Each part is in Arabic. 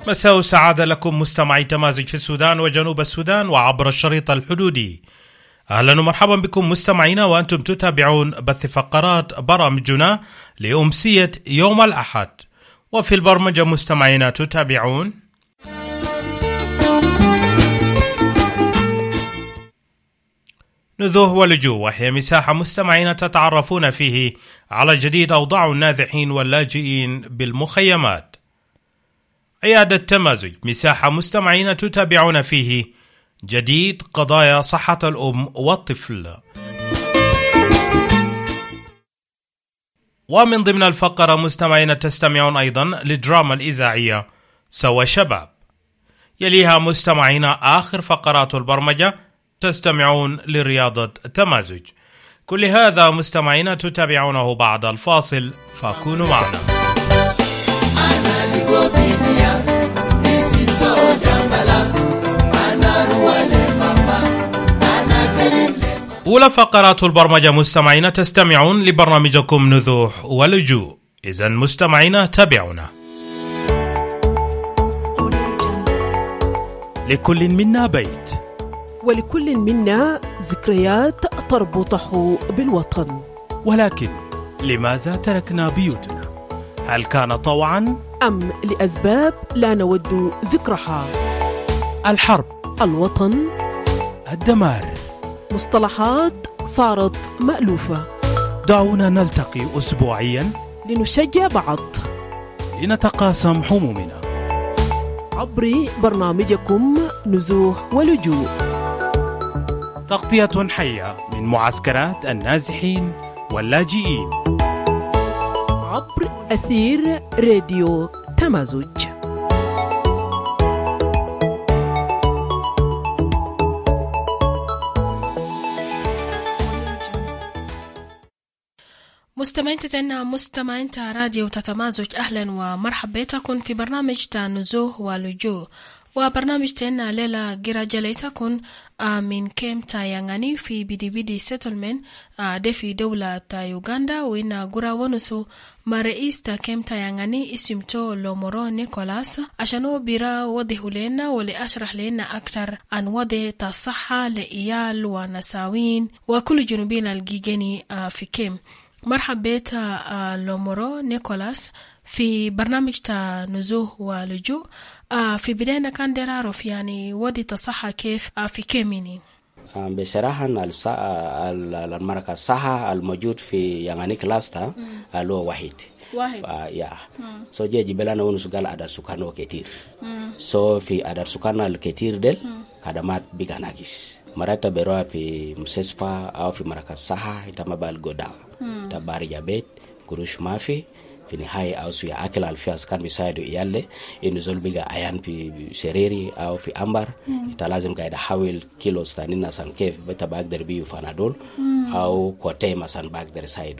مساء سعادة لكم مستمعي تمازج في السودان وجنوب السودان وعبر الشريط الحدودي. أهلا ومرحبا بكم مستمعينا وأنتم تتابعون بث فقرات برامجنا لأمسية يوم الأحد. وفي البرمجة مستمعينا تتابعون نزوح ولجوء، وهي مساحة مستمعين تتعرفون فيه على جديد أوضاع النازحين واللاجئين بالمخيمات. عيادة تمازج، مساحة مستمعين تتابعون فيه جديد قضايا صحة الأم والطفل. ومن ضمن الفقرة مستمعين تستمعون أيضا للدراما الإذاعية سوا شباب. يليها مستمعين آخر فقرات البرمجة تستمعون لرياضة تمازج. كل هذا مستمعين تتابعونه بعد الفاصل، فكونوا معنا. أولى فقرات البرمجة مستمعين تستمعون لبرنامجكم نزوح ولجوء. إذن مستمعين تابعونا. لكل منا بيت، ولكل منا ذكريات تربطه بالوطن. ولكن لماذا تركنا بيوتنا؟ هل كان طوعا أم لأسباب لا نود ذكرها؟ الحرب، الوطن، الدمار، مصطلحات صارت مألوفة. دعونا نلتقي أسبوعيا لنشجع بعض، لنتقاسم همومنا عبر برنامجكم نزوح ولجوء. تغطية حية من معسكرات النازحين واللاجئين عبر أثير راديو تمازج. مستمعين راديو تتمازج، أهلا ومرحبا بكم في برنامج نزوح ولجوء. وبرنامج تنا ليلة جراجليتكم من كيم تايانغاني في بدي سيتلمن ده في دولة يوغندا، وإن غورا ونسو مرئيس تا كيم تايانغاني اسمتو لومورو نيكولاس عشانو بيرا وضيه لنا ولأشرح لنا أكتر عن وضع الصحة لإيال ونساوين وكل جنوبين الجيجيني في كيم. مرحبا لومورو نيكولاس في برنامج نزوح ولجوء. في بداية كان درارف يعني ودي الصحة كيف في كيميني؟ بصراحة المركز الصحة الموجود في يانغاني كلاستا هو واحد. جي جبلنا ونسقال عدد سكانه كتير. في عدد سكانه الكتير دل خدمات بيغاناكيس. مرات بيروها في مستشفى أو في مركز صحة يتم بالغدا. تباري جابت كروش مافي في نهاية أو سوى أكل الفياس كان بيساعدوا إياله إنه زول بيجا أيان في سريري أو في أمبر يتلازم قاعد حاول كيلو ستانين نسان كيف بتبقدر بيو فانادول أو كوتي مثلا بقدر سايدو.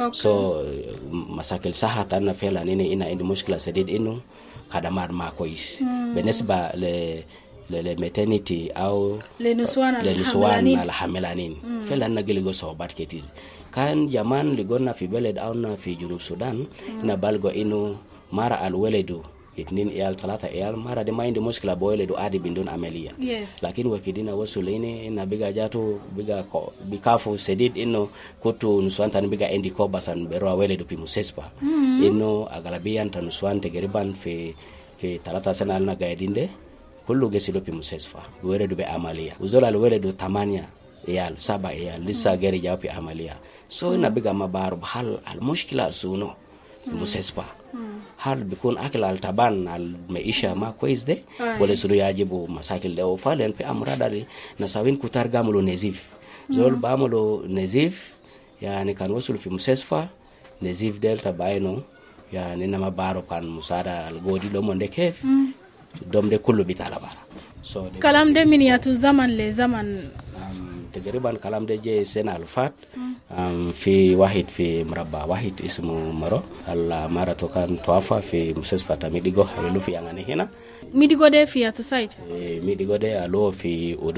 مساكل صحة أنا فعلا إن عندي مشكلة سديد إنه خدمات ما كويس بالنسبة للميتانيتي أو للنسوان الحاملانين فعلا نقول صعوبات كتير. كان زمان لقونا في بلد أونا في جنوب السودان نبالغو إنه مرة الولد 2 عيال 3 عيال مرة دي ما عندي مشكلة بولد عادي بدون عملية. لكن وكدينا وصليني إن بيجا جاتو بيجا بيكافو سديد إنه كتو نسوان تاني بيجا عندي كوباسان بروا ولد في مستشفى إنه أغلبية نسوان تقريبا في 3 سنة لنا قاعدين ده كله جسدو في مستشفى ولد بعملية وزول الولد 8 عيال 7 عيال لسه غير جاوا في عملية. نبيجا ما بعرف هل المشكلة سونو في المستشفى هل بيكون أكل التبان المعيشة ما كويس ده ولا سونو يجيبوا مشاكل ده. وفعلا في أمراض اللي نساوين كتار عملوا نزيف زول بعملوا نزيف يعني كان وصلوا في مستشفى نزيف ده تبعينه يعني إنما بعرف كان مساعدة الجودي لهم ده كيف دوم ده كله بيتعلم. كلام ده من ياتو زمن لزمن تقريبا كلام ده جاي سنة الفات. في واحد في مربع واحد اسمه مرو المرة كان توفى في مستشفى ميديغو اللي في يانغاني هنا. ميديغو ده في اتو سايت ميديغو ده اللي في أودوت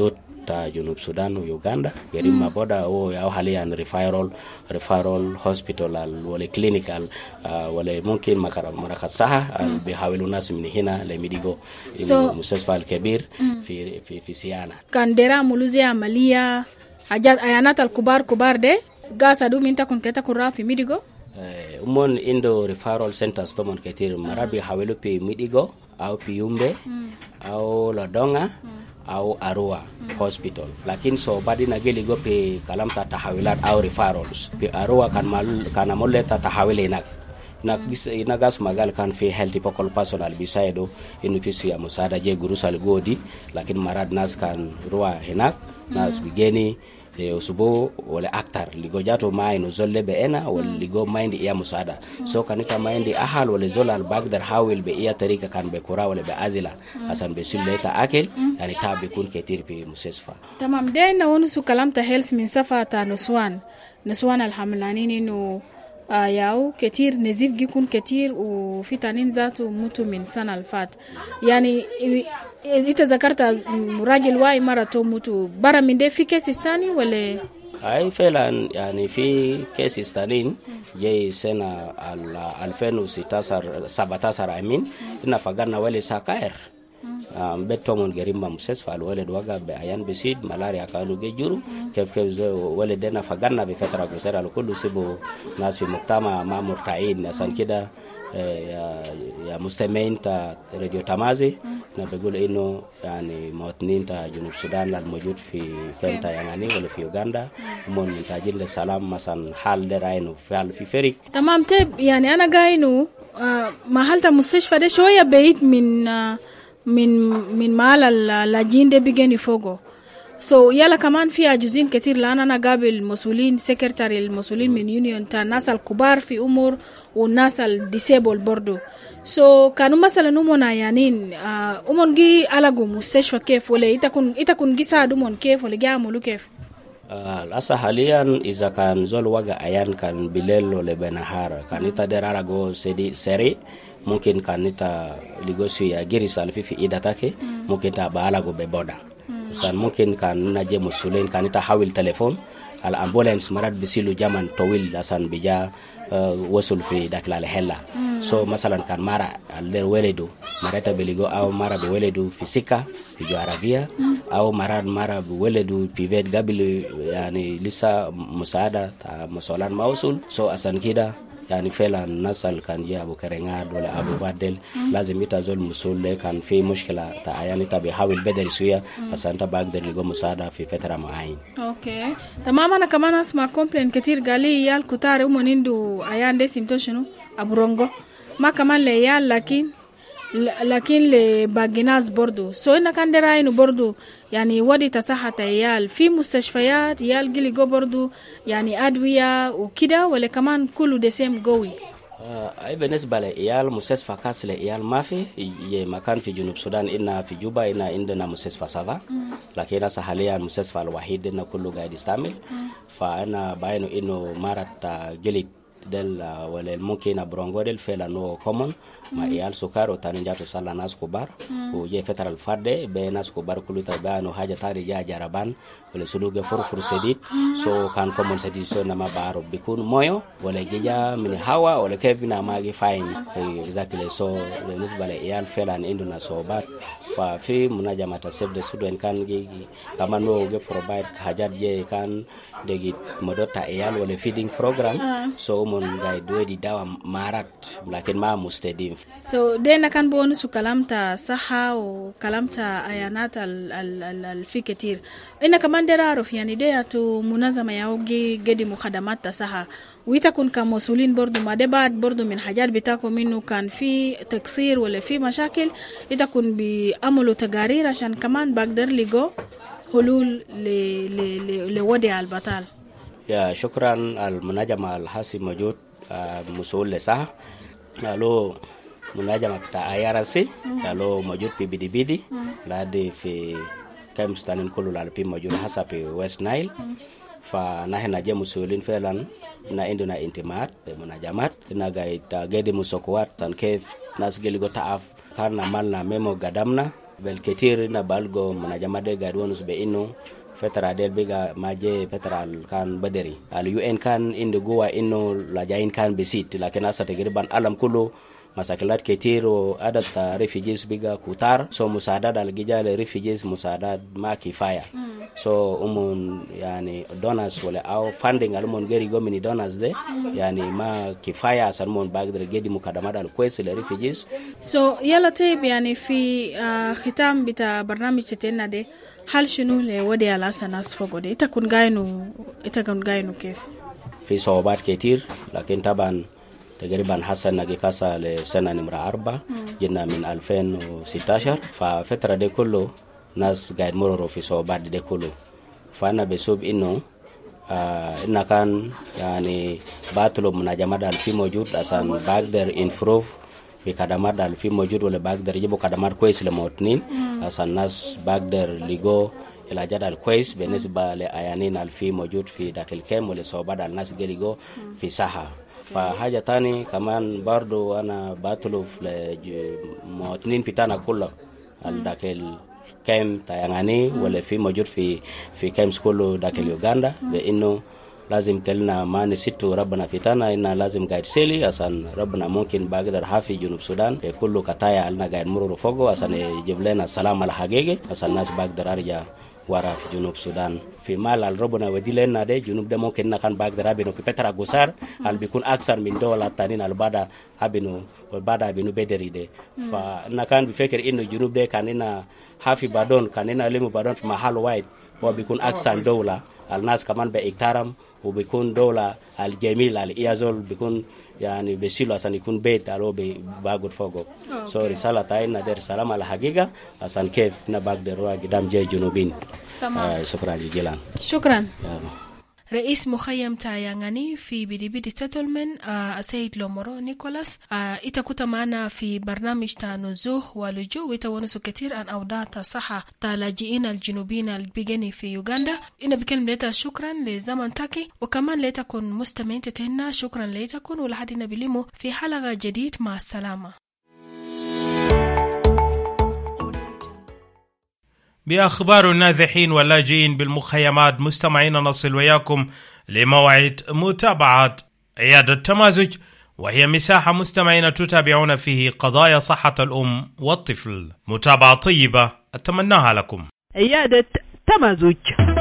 ta Junub Sudan و Uganda قريب ما بودا هو ياو حاليا referral hospital ولا clinical ولا ممكن مركز صحة بيحاولوا ناس من هنا لميديغو المستشفى الكبير في سيانا كان ديرا مولوزي عملية حاجات عيانات الكبار ده قاسا دوم انت كنت كتا في ميديغو umon indo referral centers tomon ketir marabi hawelu pe Midigo au Piumbe au Lodonga au Arua hospital lakin so badi na geli go pe kalamta tahawilat au referrals pe Arua kan amoleta tahawile nak gas magal kan fi healthy pokol personal bisaido inukisi ya musada je gurusal godi lakin marad nas kan ruwa henak nas bigeni usubo wala aktar ligo jato maino zolle be ena wala ligo maindi iya musada so kanita maindi ahal wala zola al bagdar hawil be iya tarika kan be kura wala be azila asan be silleta akel yani tabe kun ketir pe musesfa tamam dena wonu su kalamta health min safata nuswan alhamlanin inu ياو كتير نزيف جيكون كتير وفي تانين ذاته موتو من سنة الفات يعني إذا ذكرت راجل واي مرة موتو برا من ده في كيس استاني ولا أي فعلا يعني في كيس استانين جاي سنة 2017 أمين إن فقرنا ولي ساكاير بتومون غريمba musesfa alwalid waga be ayan bisid malaria kanu gejuru kef walidena faganna bi fatra kusera kullu sibu nas fi muktama ma murtain asan kida ya mustamain ta radio tamazi na begul ino yani motnin ta Junub Sudan al mawjud fi kenta yangani wala fi Uganda mon tajil salam masan hal de rainu fi ferik tamam teb yani ana gainu mahalta mustashfa de shoya beit من مال اللاجين ده بيجي فوقه so يلا كمان في عجوزين كتير لأن أنا قابل مسؤولين سكرتاري المسؤولين من يونيون تا الناس الكبار في أمور والناس الديسيبل برضو so كانوا مثلا أمون عيانين أمون جي ألاقوا مستشفى كيف ولا إتكون جي ساعد أمون كيف ولا جي عملوا كيف Asa halian iza kan zol waga ayan kan bilel ole benahar kan ita derara go seri mungkin kan ita ligosu ya giris alfifi idatake mungkin ta baala go beboda san mungkin kan naje musulin kan ita hawil telefon al ambulance marad bisilu jaman towil asan bija wasul fi daklal hella so masalan kan mara aller weledu marata beligo aw mara be weledu fisika fi arabia aw mara be weledu pivet gabil yani lisa musada ta musolan mausul so asan kida yani felan nasal kan je abu karenga dole abu badel lazim itazol musul kan fi mushkila ta ayani tabi hawil bedel suya asan ta bagdel ligo musada fi petra maain okay tamama na kama nasma complain ketir gali yal kutare umonindu ayande simtoshino aburongo ما كمان ليال لكن لباقيناز برضو سو إنا كان دراينو برضو يعني ودي تصحة يال في مستشفيات يال جلي جو برضو يعني أدوية وكده ولا كمان كله دسيم قوي أي بالنسبة لإيال مستشفى كاس لإيال ما في مكان في جنوب السودان إنا في جوبا إنا عندنا مستشفى سافا لكن حاليا المستشفى الوحيد إنا كله قاعد يستعمل فأنا باينو إنه مرت جلي del wala mungkin abrongo del fela no common ma yal sukaro tan jato sala nas kubar o je federal farde be nas kubar kuluta ba no haja tari ja jaraban wala sunuge furfur sedit so kan common sedit so na mabaro bikun moyo wala geja min hawa wala kevina magi fine exactly so nisba le yal fela na induna so bat fa fi munajamata save the student kan gi kama no ge provide hajar je kan degi modota yal wala feeding program so mon guide wedi dawa marat lakin ma mustadim so dena kan bonus kalamta saha o kalamta ayanat al fi ketir ina kaman deraruf yani de to munazama yaogi gedi mukhadamat saha ويتكون كمسؤولين برضو ما دبات برضو من حاجات بتاكو منه كان في تقصير ولا في مشاكل يتكون بيعملوا تقارير عشان كمان بقدر لقو حلول لودع البطال يا شكرا المناجمة الحاسي موجود مسؤول لسه لو مناجمة بتاع IRC لو موجود في بدي لادي في كم ستانين كله لالبي موجود حسب في ويست نايل فنحن نجي مسؤولين فعلا na induna intimat munajamat na gaita gedi musokwat tan kef nas geligo taaf karna malna memo gadamna بالكثير نبالغو من جماعة قادونس بإنه فترة ديل بيجا ماجي فترة كان بدري اليو ان كان إنه جوا إنه لاجين كان بسيط لكن أصلا تقريبا العالم كله مساكلات كتير وعدد ريفيجيز بيجا كتار سو مساعدات الجيجال ريفيجيز مساعدات ما كفاية سو يعني دونرز ولا أو فاندينغ المون غيري غوميني دونرز ده يعني ما كفاية سالمون باقدر جدي مقدمات الكويس للريفيجيز سو يلا طيب يعني في ختام بتاع برنامج تتنا ده هل شنو لودي على الناس فوق ده تكون جاينو كيف في صعوبات كتير لكن طبعا تقريبا حسن نجيكاسا لسنة نمرة 4 جينا من 2016 ففترة دي كله ناس قاعد مرروا في صعوبات دي كله فأنا بسبب إنه إنه كان يعني بطلب من جماعة في موجود عشان بقدر إنفروف في خدمات في موجود ولا بقدر يجيبوا خدمات كويس للمواطنين عشان الناس بقدر لقوا العلاج الكويس بالنسبة لأيانين في موجود في داخل الكام ولا صعوبات الناس لقوا في ساحة فحاجة تاني كمان برضو أنا بطلب للمواطنين بتاعنا كله داخل كام تايانغاني ولا في موجود في كامس كله داخل يوغندا بإنه لازم كلنا ما نسيتو ربنا فتانا إننا لازم قاعد سيلي عشان ربنا ممكن بقدر حافي جنوب السودان في كله كتايا لنا قاعد مرور فوقه عشان يجيب لنا السلام الحقيقي عشان الناس بقدر أرجع ورا في جنوب السودان في مال ربنا ودي لنا ده جنوب ده ممكن نكان بقدر أبينو في بترا غسار هل بيكون أكثر من دولار تانين البادا أبينو والبادا أبينو بدري ده فنكان بفكر إنه جنوب ده كان إننا حافي بادون كان إننا لمو بادون في محل وايد وبيكون أكثر دولار الناس كمان بإكترام وبيكون دولة الجميل الإيازول بيكون يعني بسيلو عشان يكون بيت على باقود فوقه سو رسالة تاعنا دير سلام على حقيقة عشان كيف نبقدر روا قدام جاي جنوبين شكرا جزيلا شكرا رئيس مخيم تايانغاني في بيدي سيتلمن السيد لومورو نيكولاس itakuta معنا في برنامج تانوزوه ولجوء ويتونسوا كثير عن أوضاع الصحة تلاجئين الجنوبيين البيجني في يوغندا. إن بكلم ليتا شكرا لزمن تاكي وكمان ليتكن مستمعين تتهنا شكرا ليتكن ولحدنا بليمو في حلقة جديد مع السلامة. بأخبار النازحين واللاجئين بالمخيمات مستمعين نصل وياكم لموعد متابعة عيادة تمازج، وهي مساحة مستمعين تتابعون فيه قضايا صحة الأم والطفل. متابعة طيبة أتمناها لكم. عيادة تمازج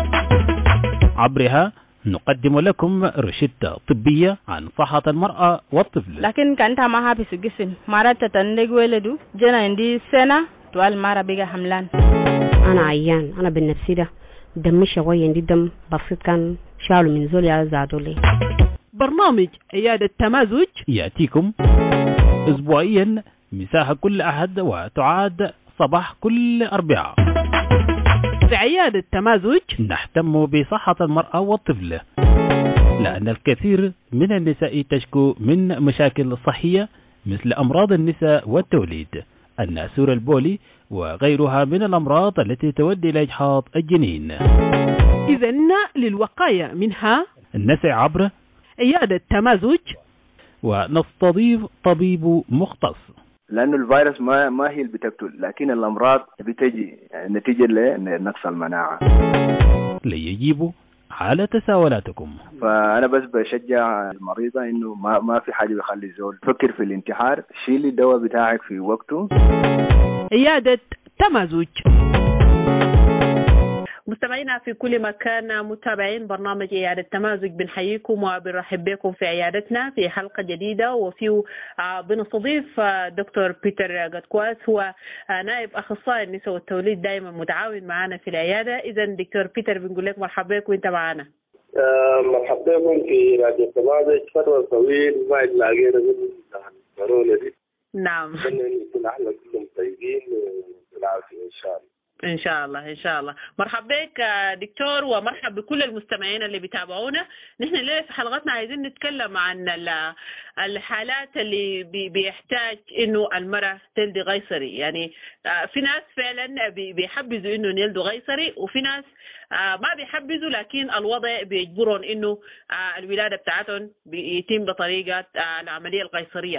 عبرها نقدم لكم روشتة طبية عن صحة المرأة والطفل. لكن كانت ما في الجسم مرات تندق ولده جنا عندي سنة طوال مرة بيجا حملان. أنا عيان، أنا بالنفسي ده دمي شوية عندي دم بسيط كان شالوا من زولي على زادولي. برنامج عيادة تمازج يأتيكم أسبوعيا مساحة كل أحد وتعاد صباح كل أربعاء. في عيادة تمازج نهتم بصحة المرأة والطفل، لأن الكثير من النساء تشكو من مشاكل صحية مثل أمراض النساء والتوليد، الناسور البولي وغيرها من الأمراض التي تؤدي إلى إجهاض الجنين. إذن للوقاية منها نسعى عبر عيادة تمازج ونستضيف طبيب مختص، لأنه الفيروس ما هي اللي بتقتل، لكن الأمراض بتجي نتيجة لنقص المناعة. ليجيبوا على تساؤلاتكم. فأنا بس بشجع المريضة إنه ما في حاجة بيخلي الزول فكر في الانتحار، شيل الدواء بتاعك في وقته. عيادة تمازج. مستمعينا في كل مكان متابعين برنامج عيادة تمازج، بنحييكم وبنرحب بكم في عيادتنا في حلقة جديدة، وفي بنستضيف دكتور بيتر غاتكواس، هو نائب أخصائي النساء والتوليد دائما متعاون معنا في العيادة. إذا دكتور بيتر بنقول لك مرحبا بك وانت معنا. مرحبا بكم في راديو تمازج. فترة طويل ما لقينا من الكورونا دي. نعم. يكون احنا كلهم طيبين وبالعافية إن شاء الله. إن شاء الله إن شاء الله. مرحبا بك دكتور، ومرحب بكل المستمعين اللي بيتابعونا. نحن ليه في حلقتنا عايزين نتكلم عن الحالات اللي بيحتاج إنه المرأة تلد قيصري. يعني في ناس فعلا بيحبذوا إنه يلدوا قيصري، وفي ناس ما بيحبذوا لكن الوضع بيجبرهم إنه الولادة بتاعتهم بيتم بطريقة العملية القيصرية.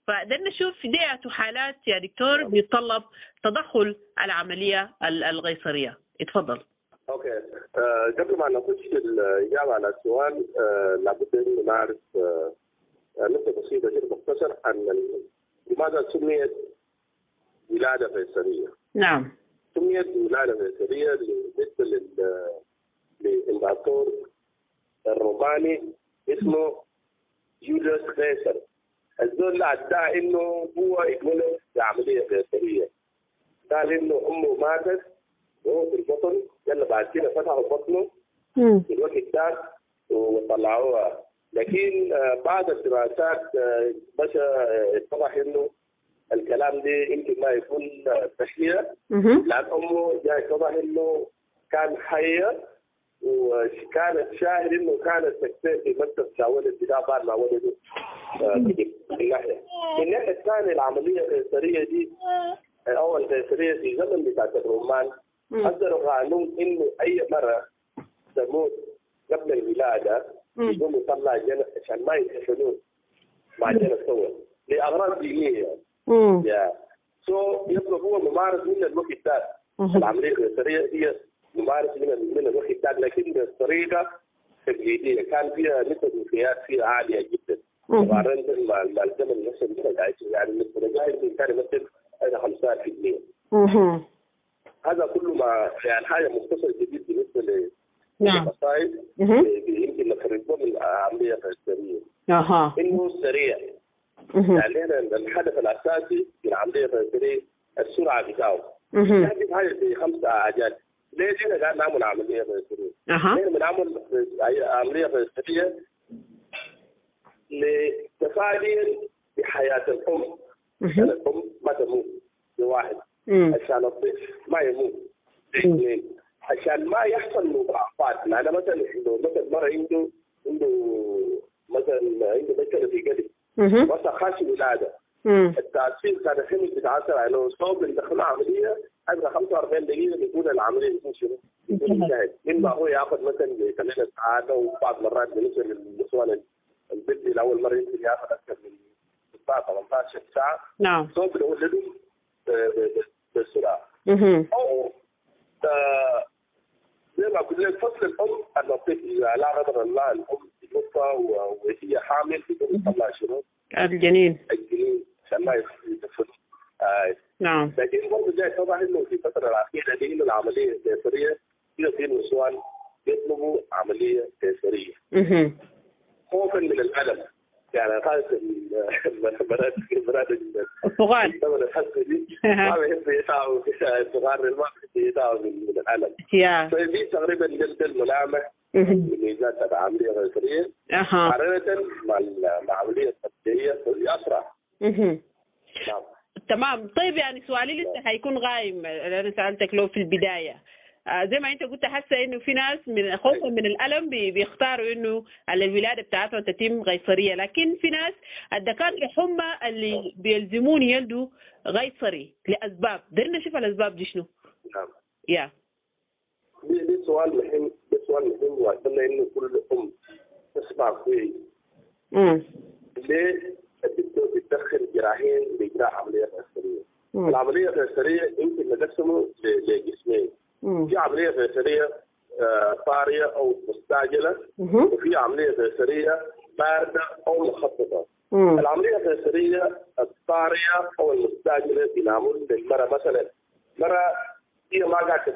فقدرنا نشوف ديت حالات يا دكتور بيتطلب تدخل العملية القيصرية. اتفضل. اوكي. قبل ما نخش الإجابة على السؤال لابد أن نعرف نقطة بسيطة جدا مختصر عن لماذا سميت ولادة قيصرية. نعم. سميت ولادة قيصرية بالنسبة للإمبراطور الروماني اسمه يوليوس قيصر. الزول ادعى انه هو اتولد بعملية قيصرية. قال انه امه ماتت وهو في البطن، يلا بعد كده فتحوا بطنه في الوقت ده وطلعوها. لكن بعد الدراسات بشا اتضح انه الكلام ده يمكن ما يكون صحيح، لان امه جاء اتضح انه كان حيه وكانت شاهد انه كانت تكتب في مكتب شاولت بدا بعد ما ولدوا من الناحيه الثانيه العمليه القيصريه دي او القيصريه في زمن بتاع الرومان قدروا قانون انه اي مره تموت قبل الولاده يقوموا يطلع جنة عشان ما يدفنون مع جنة سوا لاغراض دينيه يعني. يبقى هو ممارس من الوقت ده. العمليه القيصريه هي ممارس من الوقت ده، لكن بطريقه تقليديه كان فيها نسبه الوفيات فيها عاليه جدا مقارنه مع الزمن اللي احنا عايشين. يعني النسبه كان يمثل 5%. هذا كله ما يعني حاجه مختصره جدا بالنسبه للمصائب يمكن نفرقه من العمليه القيصريه. انه سريع. يعني هنا الهدف الاساسي في العمليه القيصريه السرعه بتاعه. هذه حاجه زي 5 عجلات. ليه جينا قاعد نعمل عمليه قيصريه؟ ليه بنعمل عمليه قيصريه؟ لتفادي بحياه الام. عشان الام ما تموت لواحد، عشان الطفل ما يموت اثنين، عشان ما يحصل مضاعفات. لان مثلا مره عنده مثلا عنده مشكله في قلب بس خاش ولاده. التأثير كان الحين بتاثر على صوب اللي دخل عمليه قبل 45 دقيقه بيكون العمليه بتكون شنو؟ بيكون انتهت. اما هو ياخذ مثلا 8 ساعات او بعض مرات بالنسبه للنسوان البنت الاول مره يمكن ياخذ اكثر من 18 ساعه. نعم. صوب يولدوا بسرعه. او زي ما قلت لك فصل الام الطفل لا قدر الله الام تتوفى وهي حامل بدون تطلع شنو؟ الجنين عشان ما يدفن. نعم. لكن برضه جاي اتضح انه في الفتره الاخيره دي انه العمليه القيصريه في نسوان يطلبوا عمليه قيصريه خوفا من الالم. يعني خاصه البنات الصغار ما بيحبوا يتعبوا الصغار ما بيحبوا يتعبوا من الالم. فدي تقريبا جلد الملامح لميزات العمليه القيصريه مقارنه مع العمليه الطبيعيه واللي اسرع. نعم. تمام. طيب يعني سؤالي لسه هيكون غايم. انا سالتك لو في البدايه زي ما انت قلت حاسه انه في ناس من خوفا من الالم بيختاروا انه الولاده بتاعتهم تتم قيصريه، لكن في ناس الدكاتره هم اللي بيلزمون يلدوا قيصري لاسباب. درنا نشوف الاسباب دي شنو. نعم. دي سؤال مهم. واتمنى انه كل ام تسمع كويس. ليه الدكتور بيتدخل جراحين باجراء عمليه قيصريه؟ العمليه القيصريه يمكن نقسمه لقسمين. في عمليه قيصريه طاريه او مستعجله، وفي عمليه قيصريه بارده او مخططه. العمليه القيصريه الطاريه او المستعجله بنعمل للمراه مثلا مرة هي ما قاعده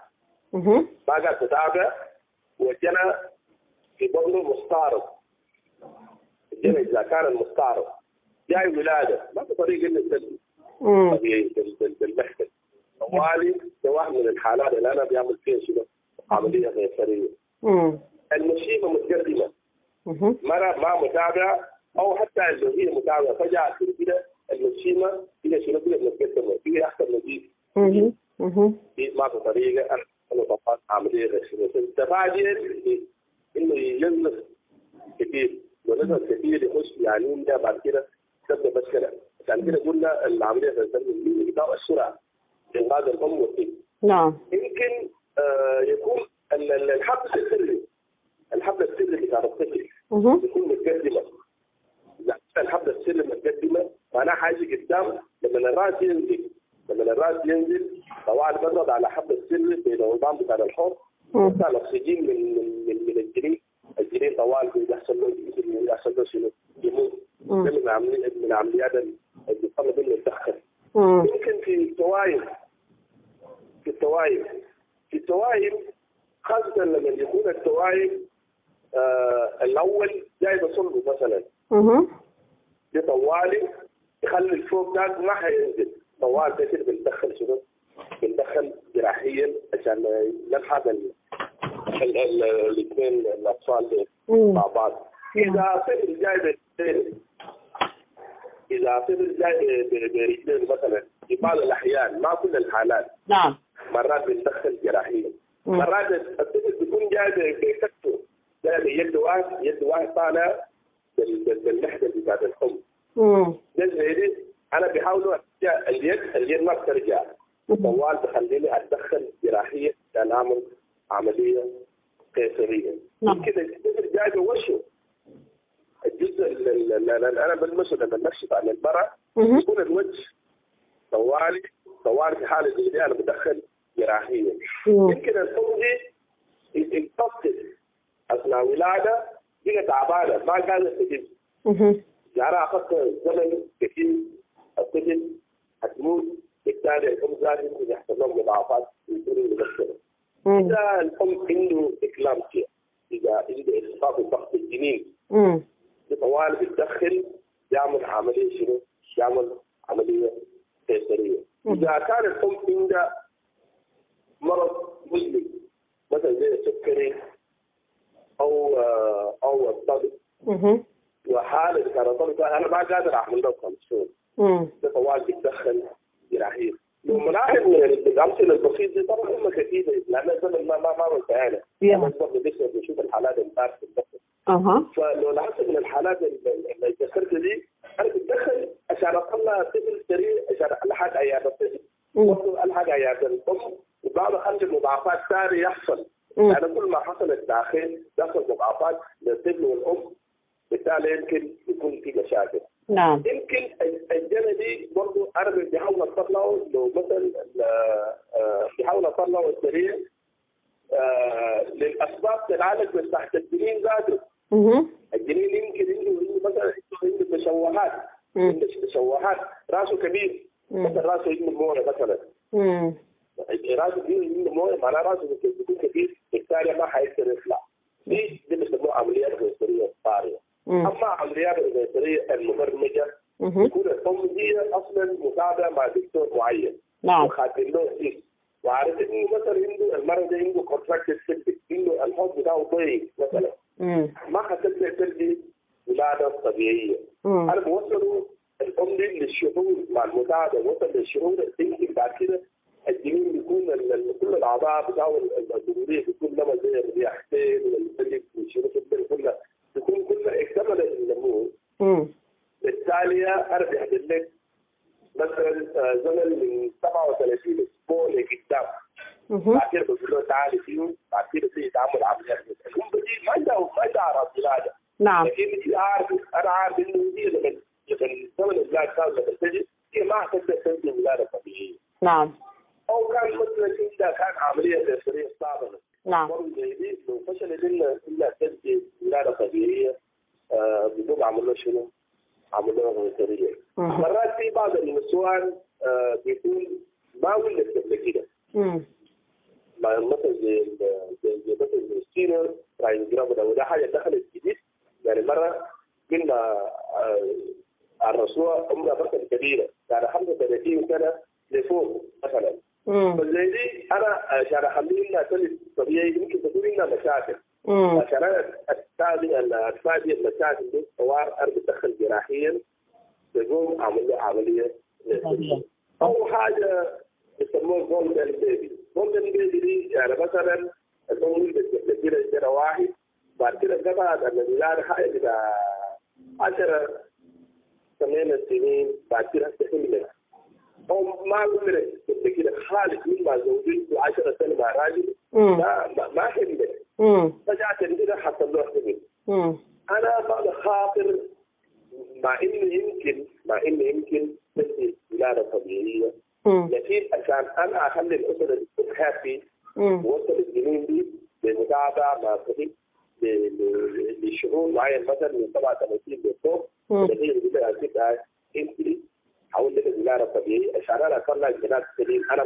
تتابع وجنا في بطنه مستعرض. الجنة إذا كان المستعرض جاي ولادة ما في طريقة إنه يسلم طبيعي بالمحكم. طوالي ده واحد من الحالات اللي أنا بيعمل فيها شنو عملية قيصرية. المشيمة متقدمة، مرة ما متابعة أو حتى لو هي متابعة فجأة كده المشيمة هي شنو كده متقدمة هي أحسن نزيف. دي ما في طريقة أنا طبقت عملية قيصرية. تفاجئ إنه يجلس كثير ونزل كثير يخش يعني ده بعد كده تبدا مشكله. عشان كده قلنا العمليه القيصريه بتاع السرعه لإنقاذ الام والطفل. نعم. يمكن يكون الحبل السري بتاع الطفل يكون متقدمه. الحبل السري متقدمه معناها معناها حاجه قدام. لما الراس ينزل طوال بضغط على حبل السر بين النظام بتاع الحوض بتاع الاكسجين من الجنين طوال يحصل له شنو يموت. ده من عمليات اللي بيطلب منه يتدخل. يمكن في التوايم خاصة لما يكون التوايم الأول جاي بصلبه مثلا ده طوالي يخلي الفوق ده ما حينزل طوال ده كده بندخل جراحيا عشان نلحق الاثنين الأطفال مع بعض. إذا طفل جاي برجلين مثلا في بعض الأحيان ما كل الحالات نعم مرات بندخل جراحيا. مرات الطفل بيكون جاي بكتفه جاي بيد واحد طالع بالمحدل بتاع الحمل. ده أنا بحاول اليد ما بترجع طوال بخليني أتدخل جراحيا عشان أعمل عملية قيصرية. كده الطفل جاي بوشه الجزء اللي أنا بلمسه لما نكشف عن المرأة يكون الوجه طوالي في حالة زي دي أنا بدخل جراحيا. يمكن الأم دي انتصت أثناء ولادة بقى تعبانة ما قادرة تجيب. يعني أخذت زمن كثير الطفل هتموت بالتالي الأم لازم يحصل لهم مضاعفات ويكونوا مدخلة. إذا الأم عنده إكلامسيا إذا عنده إسقاط ضغط الجنين طوال بيتدخل يعمل عملية شنو؟ يعمل عملية قيصرية. إذا كان الأم عندها مرض مزمن مثلا زي السكري أو الضغط وحالة كان الضغط أنا ما قادر أعمل له كنترول ده طوال بيتدخل جراحيا. لو نلاحظ من الأمثلة البسيطة دي طبعا هم كثيرة لأن الزمن ما منتهينا. بالضبط بنشوف الحالات البارحة فلو لاحظت من الحالات اللي ذكرت دي انا بتدخل عشان اطلع طفل سريع عشان الحق عيادة الطفل برضه الحق عيادة الام وبعض خلي مضاعفات ثانية يحصل. يعني كل ما حصل الداخل يحصل مضاعفات للطفل والام بالتالي يمكن يكون في مشاكل. نعم. يمكن الجنة دي برضه انا بحاول اطلعه لو مثلا بحاول اطلعه السريع للاسباب تتعالج بس تحت الجنين ذاته. الجنين يمكن عنده مثلا عنده تشوهات راسه كبير مثلا راسه عنده مويه مثلا راسه عنده مويه معناه راسه بيكون كبير بالتالي ما حيقدر يطلع. دي بيسموها عمليات قيصريه طارئه. اما عمليات القيصريه المبرمجه يكون الام دي اصلا متابعه مع دكتور معين وخاتم له وعارف انه مثلا عنده المرض عنده كونتراكتد سيبتك انه الحوض بتاعه ضيق مثلا ما حتقدر تلقي ولاده طبيعيه. انا بوصله الام دي للشعور مع المتابعه وصل للشعور يمكن بعد كده الجنين بيكون كل الاعضاء بتاعه الضروريه بتكون لما زي الرياحتين والمسلك والشروط كلها تكون كلها اكتملت النمو. بالتالي ارجع لك مثلا زمن من 37 اسبوع لقدام بعد كده بقول له تعالي فيهم بعد كده في تعمل عمليات. الام دي ما عندها اعراض ولاده. نعم. لكن انا عارف انه هي لما زمن الولاده كان لما تجي هي ما حتقدر تنجي ولاده طبيعيه. نعم. او كان مثلا اذا كان عمليه قيصريه صعبه. نعم. برضه زي دي لو فشلت الا تنجي ولاده طبيعيه بدون عمل له شنو؟ عمل له قيصريه. مرات في بعض النسوان بيكون ما ولدت قبل كده. مثلا زي مثلا السينر راين جرام وده حاجه دخلت جديد يعني مره قلنا الرسوله عمرها مثلا كبيره يعني 35 سنه لفوق مثلا. فزي دي انا عشان اخليها تلد طبيعي يمكن تكون لنا مشاكل. عشان انا اتفادي المشاكل دي طوال انا بتدخل جراحيا تقوم اعمل له عمليه اول حاجه يسموه جولدن بيبي. جولدن بيبي دي يعني مثلا الام ولدت كده سنه واحد بعد كده قطعت الولاده حاجه بتاع 10 سنين بعد كده تحملها او ما عمرت كده خالص من ما زوجته 10 سنه مع راجل ما حملت فجاه كده حصل له حمل. انا ما بخاطر مع إنه يمكن تنتج ولادة طبيعية، لكن عشان أنا أخلي الأسرة تكون هابي ووصل الجنين دي بمتابعة مع طبيب لشهور معين مثلا من 37 لفوق، النتيجة بتبقى تبقى أنت حول لك الولادة الطبيعية عشان أنا أطلع الجنات السليم. أنا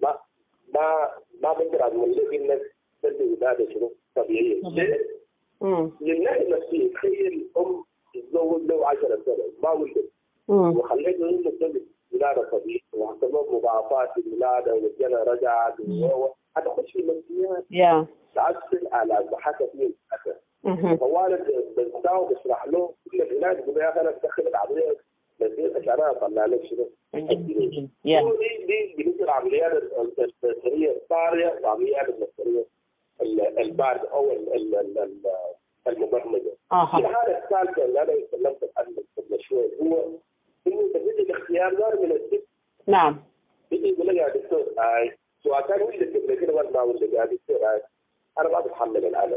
ما بقدر أقول لك إنك تنتج ولادة شنو طبيعية. لله النفسية، تخيل أم تتزوج له 10 سنة ما ولدت وخليته إنه تنتج ولادة طبيعية وحصلوا مضاعفات الولادة والجنة رجعت هتخش في النفسيات تأثر على بحث فيه الأسر. فوالد بنساوي بشرح له كل العلاج يقول له يا أخي أنا بدخل العملية بس عشان أطلع لك شنو؟ دي بالنسبة للعمليات البصرية الطارئة والعمليات البصرية الباردة أو المبرمجة. الحالة الثالثة اللي أنا تكلمت عنها قبل شوي هو إنه تجد الاختيار دار من الست. نعم. يجي يقول لك يا دكتور سواء كان ولد قبل كده ولا ما ولد يا دكتور أنا ما بتحمل الألم.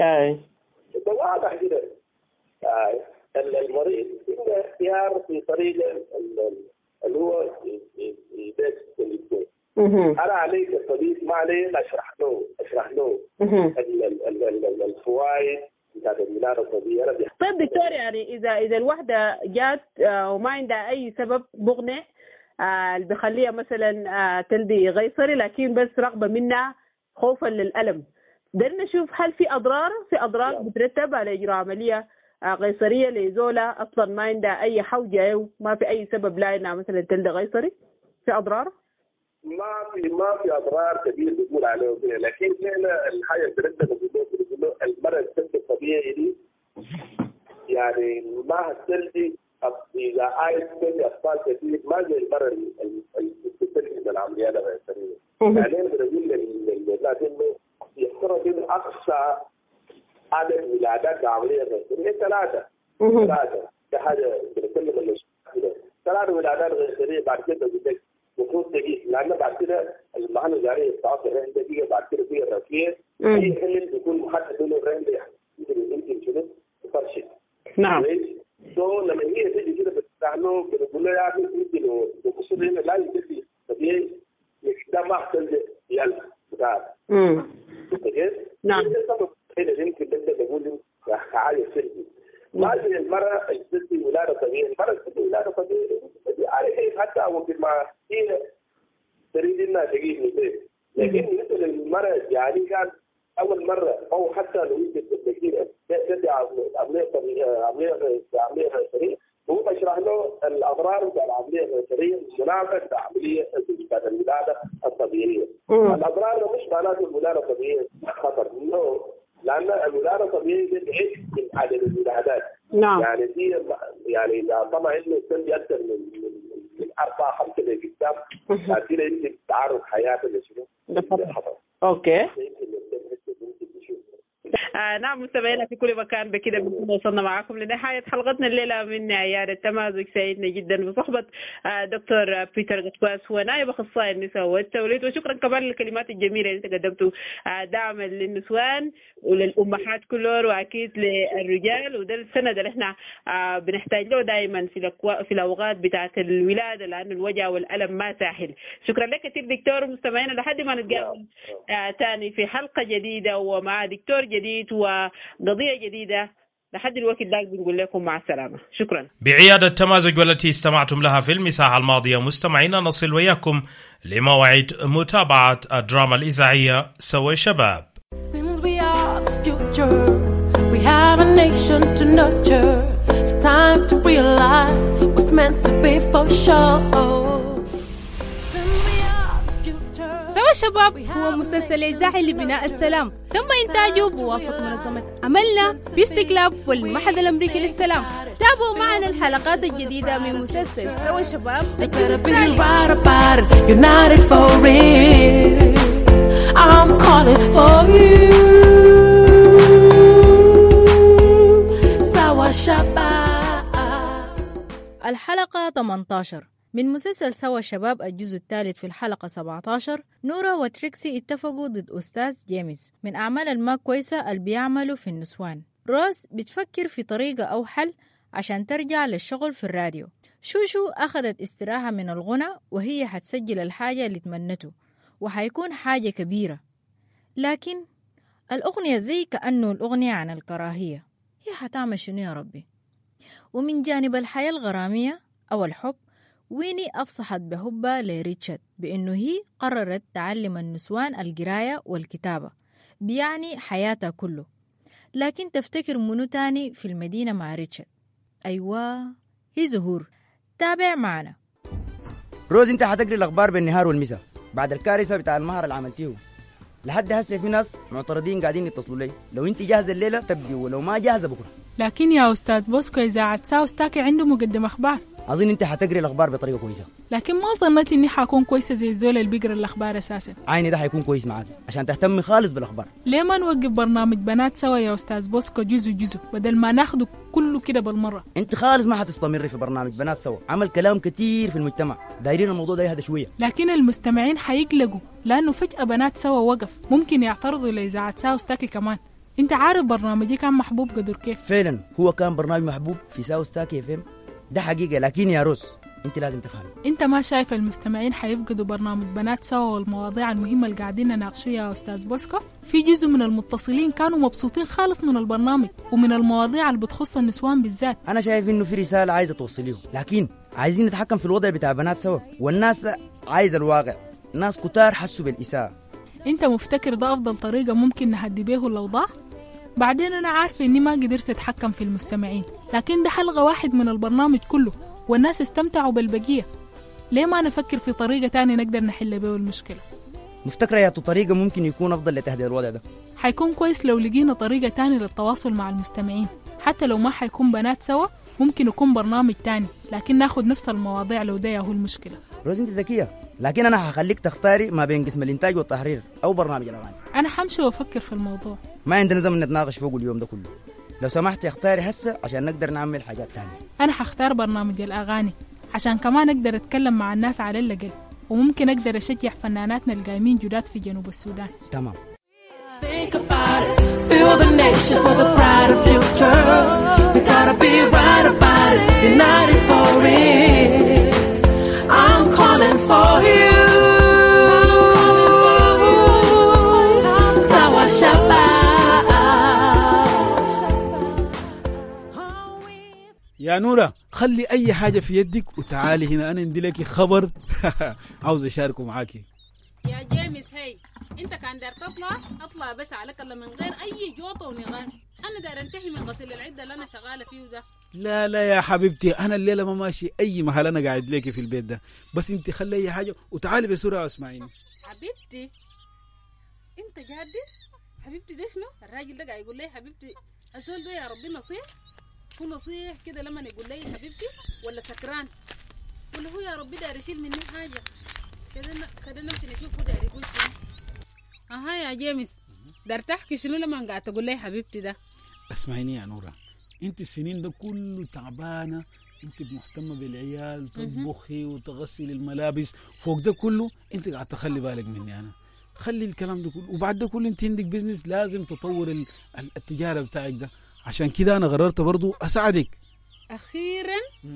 واضح كده. المريض عنده اختيار في طريقة اللي هو يبيت الدكتور. أنا عليك الطبيب ما عليك أشرح له الفوائد بتاعت الولادة الطبيعية. طيب دكتور، يعني إذا الوحدة جات وما عندها أي سبب مقنع اللي بيخليها مثلا تلدي غيصري، لكن بس رغبة منها خوفا للألم، بدنا نشوف هل في أضرار بترتب على إجراء عملية غيصرية لزولة أصلا ما عندها أي حوجة وما في أي سبب لا إنها مثلا تلدي غيصري؟ في أضرار؟ ما في أضرار كبيرة بتقول عليه كده، لكن هنا الحاجة اللي بنقدر نقول المرأة التلدي الطبيعي دي يعني ما هتلدي إذا عايز تلدي أطفال كثير ما زي المرأة اللي بتلدي من العمليات الغيصرية. يعني بنقول للناس إنه يفترض إنه أقصى عدد ولادات بعملية غيصرية 3. ده حاجة بنتكلم عن 3 ولادات غيصرية. بعد كده بدك مفروض دقيقة، لأن بعد كده المحل الجارية يستعصر رهن دقيقة، بعد كده فيها الرفيع أي حمل بيكون محدد له الرهن ده يمكن شنو تفرشت. نعم. لما هي تيجي كده بتستعمله بنقول له يا أخي يمكن بقصد هنا لازم تدي طبيعي ده ما أحسن يلا بتاعك. نعم. هنا يمكن نقدر نقول عالي سلبي. ما زي المرأة الست ولادة طبيعية، المرأة الست ولادة طبيعية على حتى وقت ما هي تريد انها تجيب من البيت، لكن بالنسبة للمرأة يعني كان أول مرة أو حتى لو كثير تدي عملية طبيعية عملية غيصرية، هو بشرح له الأضرار بتاع العملية الغيصرية منافسة بتاع عملية بتاع الولادة الطبيعية. الأضرار مش معناته الولادة الطبيعية خطر، لأن الولادة الطبيعية بعيد من عدد الولادات. نعم. يعني دي يعني إذا طبعا إنه تنجي أكثر من 4-5 لقدام لكن يمكن تعرض حياته لشنو؟ للخطر. أوكي. نعم مستمعينا في كل مكان، بكده بنكون وصلنا معكم لنهاية حلقتنا الليلة من عيادة تمازج. سعيدنا جدا بصحبة دكتور بيتر غطواس، هو نائب أخصائي النساء والتوليد، وشكرا كمان للكلمات الجميلة اللي قدمتوا دعما للنسوان وللأمهات كلهم وأكيد للرجال، وده السند اللي احنا بنحتاج له دائما في الأوقات بتاعت الولادة، لأن الوجع والألم ما ساهل. شكرا لك كثير دكتور. مستمعينا لحد ما نتقابل تاني في حلقة جديدة ومع دكتور جديد وقضية جديدة، لحد الوقت ده بنقول لكم مع السلامة. شكرا. بعيادة تمازج والتي استمعتم لها في المساحة الماضية، مستمعينا نصل وياكم لموعد متابعة الدراما الإذاعية سوا شباب. Since we are the future, we have a nation to nurture. It's time to realize what's meant to be for sure. سوا شباب هو مسلسل إذاعي لبناء السلام، تم إنتاجه بواسطة منظمة أملنا بيست كلاب والمعهد الأمريكي للسلام. تابعوا معنا الحلقات الجديدة من مسلسل سوا شباب. الحلقة 18 من مسلسل سوا شباب، الجزء الثالث. في الحلقة 17 نورا وتريكسي اتفقوا ضد أستاذ جيمس من أعمال الما كويسة اللي بيعملوا في النسوان. روز بتفكر في طريقة أو حل عشان ترجع للشغل في الراديو. شوشو أخذت استراحة من الغنى وهي حتسجل الحاجة اللي تمنته وحيكون حاجة كبيرة، لكن الأغنية زي كأنه الأغنية عن الكراهية. هي حتعمل شنو يا ربي؟ ومن جانب الحياة الغرامية أو الحب، ويني أفصحت بحبها لريتشارد بأنه هي قررت تعلم النسوان القراية والكتابة، بيعني حياتها كله. لكن تفتكر منو تاني في المدينة مع ريتشارد؟ أيوة، هي زهور. تابع معنا. روز، انت حتقري الأخبار بالنهار والمساء بعد الكارثة بتاع المهر اللي عملتيه. لحد هسه في ناس معترضين قاعدين يتصلوا لي، لو انت جاهزة الليلة تبدي ولو ما جاهزة بكرة. لكن يا أستاذ بوسكو إذاعة ساوث تاكي عنده مقدم أخبار. أظن انت حتقري الأخبار بطريقة كويسة، لكن ما ظنيت إني حكون كويسة زي الزول اللي بيقرأ الأخبار أساسا. عيني ده حيكون كويس معاك عشان تهتمي خالص بالأخبار. ليه ما نوقف برنامج بنات سوا يا أستاذ بوسكو جزء بدل ما ناخده كله كده بالمرة؟ انت خالص ما حتستمري في برنامج بنات سوا، عمل كلام كتير في المجتمع، دايرين الموضوع ده يهدى شوية. لكن المستمعين حيقلقوا لأنه فجأة بنات سوا وقف، ممكن يعترضوا لإذاعة ساوث تاكي كمان. انت عارف برنامجي كان محبوب قدر كيف؟ فعلا هو كان برنامج محبوب في ساوث تاكي FM، ده حقيقة. لكن يا روس انت لازم تفهمي، انت ما شايف المستمعين حيفقدوا برنامج بنات سوا والمواضيع المهمة اللي قاعدين نناقشوها يا أستاذ بوسكو؟ في جزء من المتصلين كانوا مبسوطين خالص من البرنامج ومن المواضيع اللي بتخص النسوان بالذات. انا شايف انه في رسالة عايزة توصليه، لكن عايزين نتحكم في الوضع بتاع بنات سوا، والناس عايزة الواقع. ناس كتار حسوا بالإساءة. انت مفتكر ده أفضل طريقة ممكن نهدي بيه الأوضاع؟ بعدين أنا عارفة إني ما قدرت أتحكم في المستمعين، لكن ده حلقة واحد من البرنامج كله والناس استمتعوا بالبقية. ليه ما نفكر في طريقة تانية نقدر نحل بيه المشكلة؟ مفتكرة يا طريقة ممكن يكون أفضل لتهدئة الوضع ده؟ حيكون كويس لو لقينا طريقة تانية للتواصل مع المستمعين، حتى لو ما حيكون بنات سوا، ممكن يكون برنامج تاني لكن ناخد نفس المواضيع لو ده هو المشكلة. روز انت ذكية، لكن أنا هخليك تختاري ما بين قسم الإنتاج والتحرير أو برنامج الأغاني. أنا حمشي وأفكر في الموضوع، ما عندنا زمن نتناقش فوق اليوم ده كله. لو سمحتي اختاري هسه عشان نقدر نعمل حاجات تانية. أنا هختار برنامج الأغاني عشان كمان أقدر أتكلم مع الناس على الأقل، وممكن أقدر أشجع فناناتنا القايمين جداد في جنوب السودان. تمام. Think about it, build a nation for the brighter future. We gotta be right about it, united for it. I'm calling for you. Sawa Shabbat. يا نورة، خلي أي حاجة في يدك وتعالي هنا، أنا عندي لك خبر عاوز أشاركه معاكي. يا جيمس، هي انت كان دار اطلع بس عليك الله من غير اي جوطه ونقاش. انا دار انتهي من غسيل العده اللي انا شغاله فيه ده. لا يا حبيبتي، أنا الليلة ما ماشي أي محل، أنا قاعد ليكي في البيت ده، بس أنت خلي أي حاجة وتعالي بسرعة واسمعيني. حبيبتي انت جادي؟ حبيبتي ده شنو؟ الراجل ده قاعد يقول لي حبيبتي. الزول ده يا ربي نصيح؟ هو نصيح كده لما يقول لي حبيبتي ولا سكران؟ ولا هو يا ربي داير يشيل مني حاجه؟ كده نمشي نشوف هو داير يقول شنو. اها يا جيمس، دار تحكي شنو لما قاعد تقول لي حبيبتي ده؟ اسمعيني يا نورة، انت السنين ده كله تعبانه، انت مهتمه بالعيال، تطبخي وتغسلي الملابس، فوق ده كله انت قاعد تخلي بالك مني انا. خلي الكلام ده كله، وبعد ده كله انت عندك بيزنس لازم تطور التجاره بتاعك ده، عشان كده انا قررت برضو اساعدك. اخيرا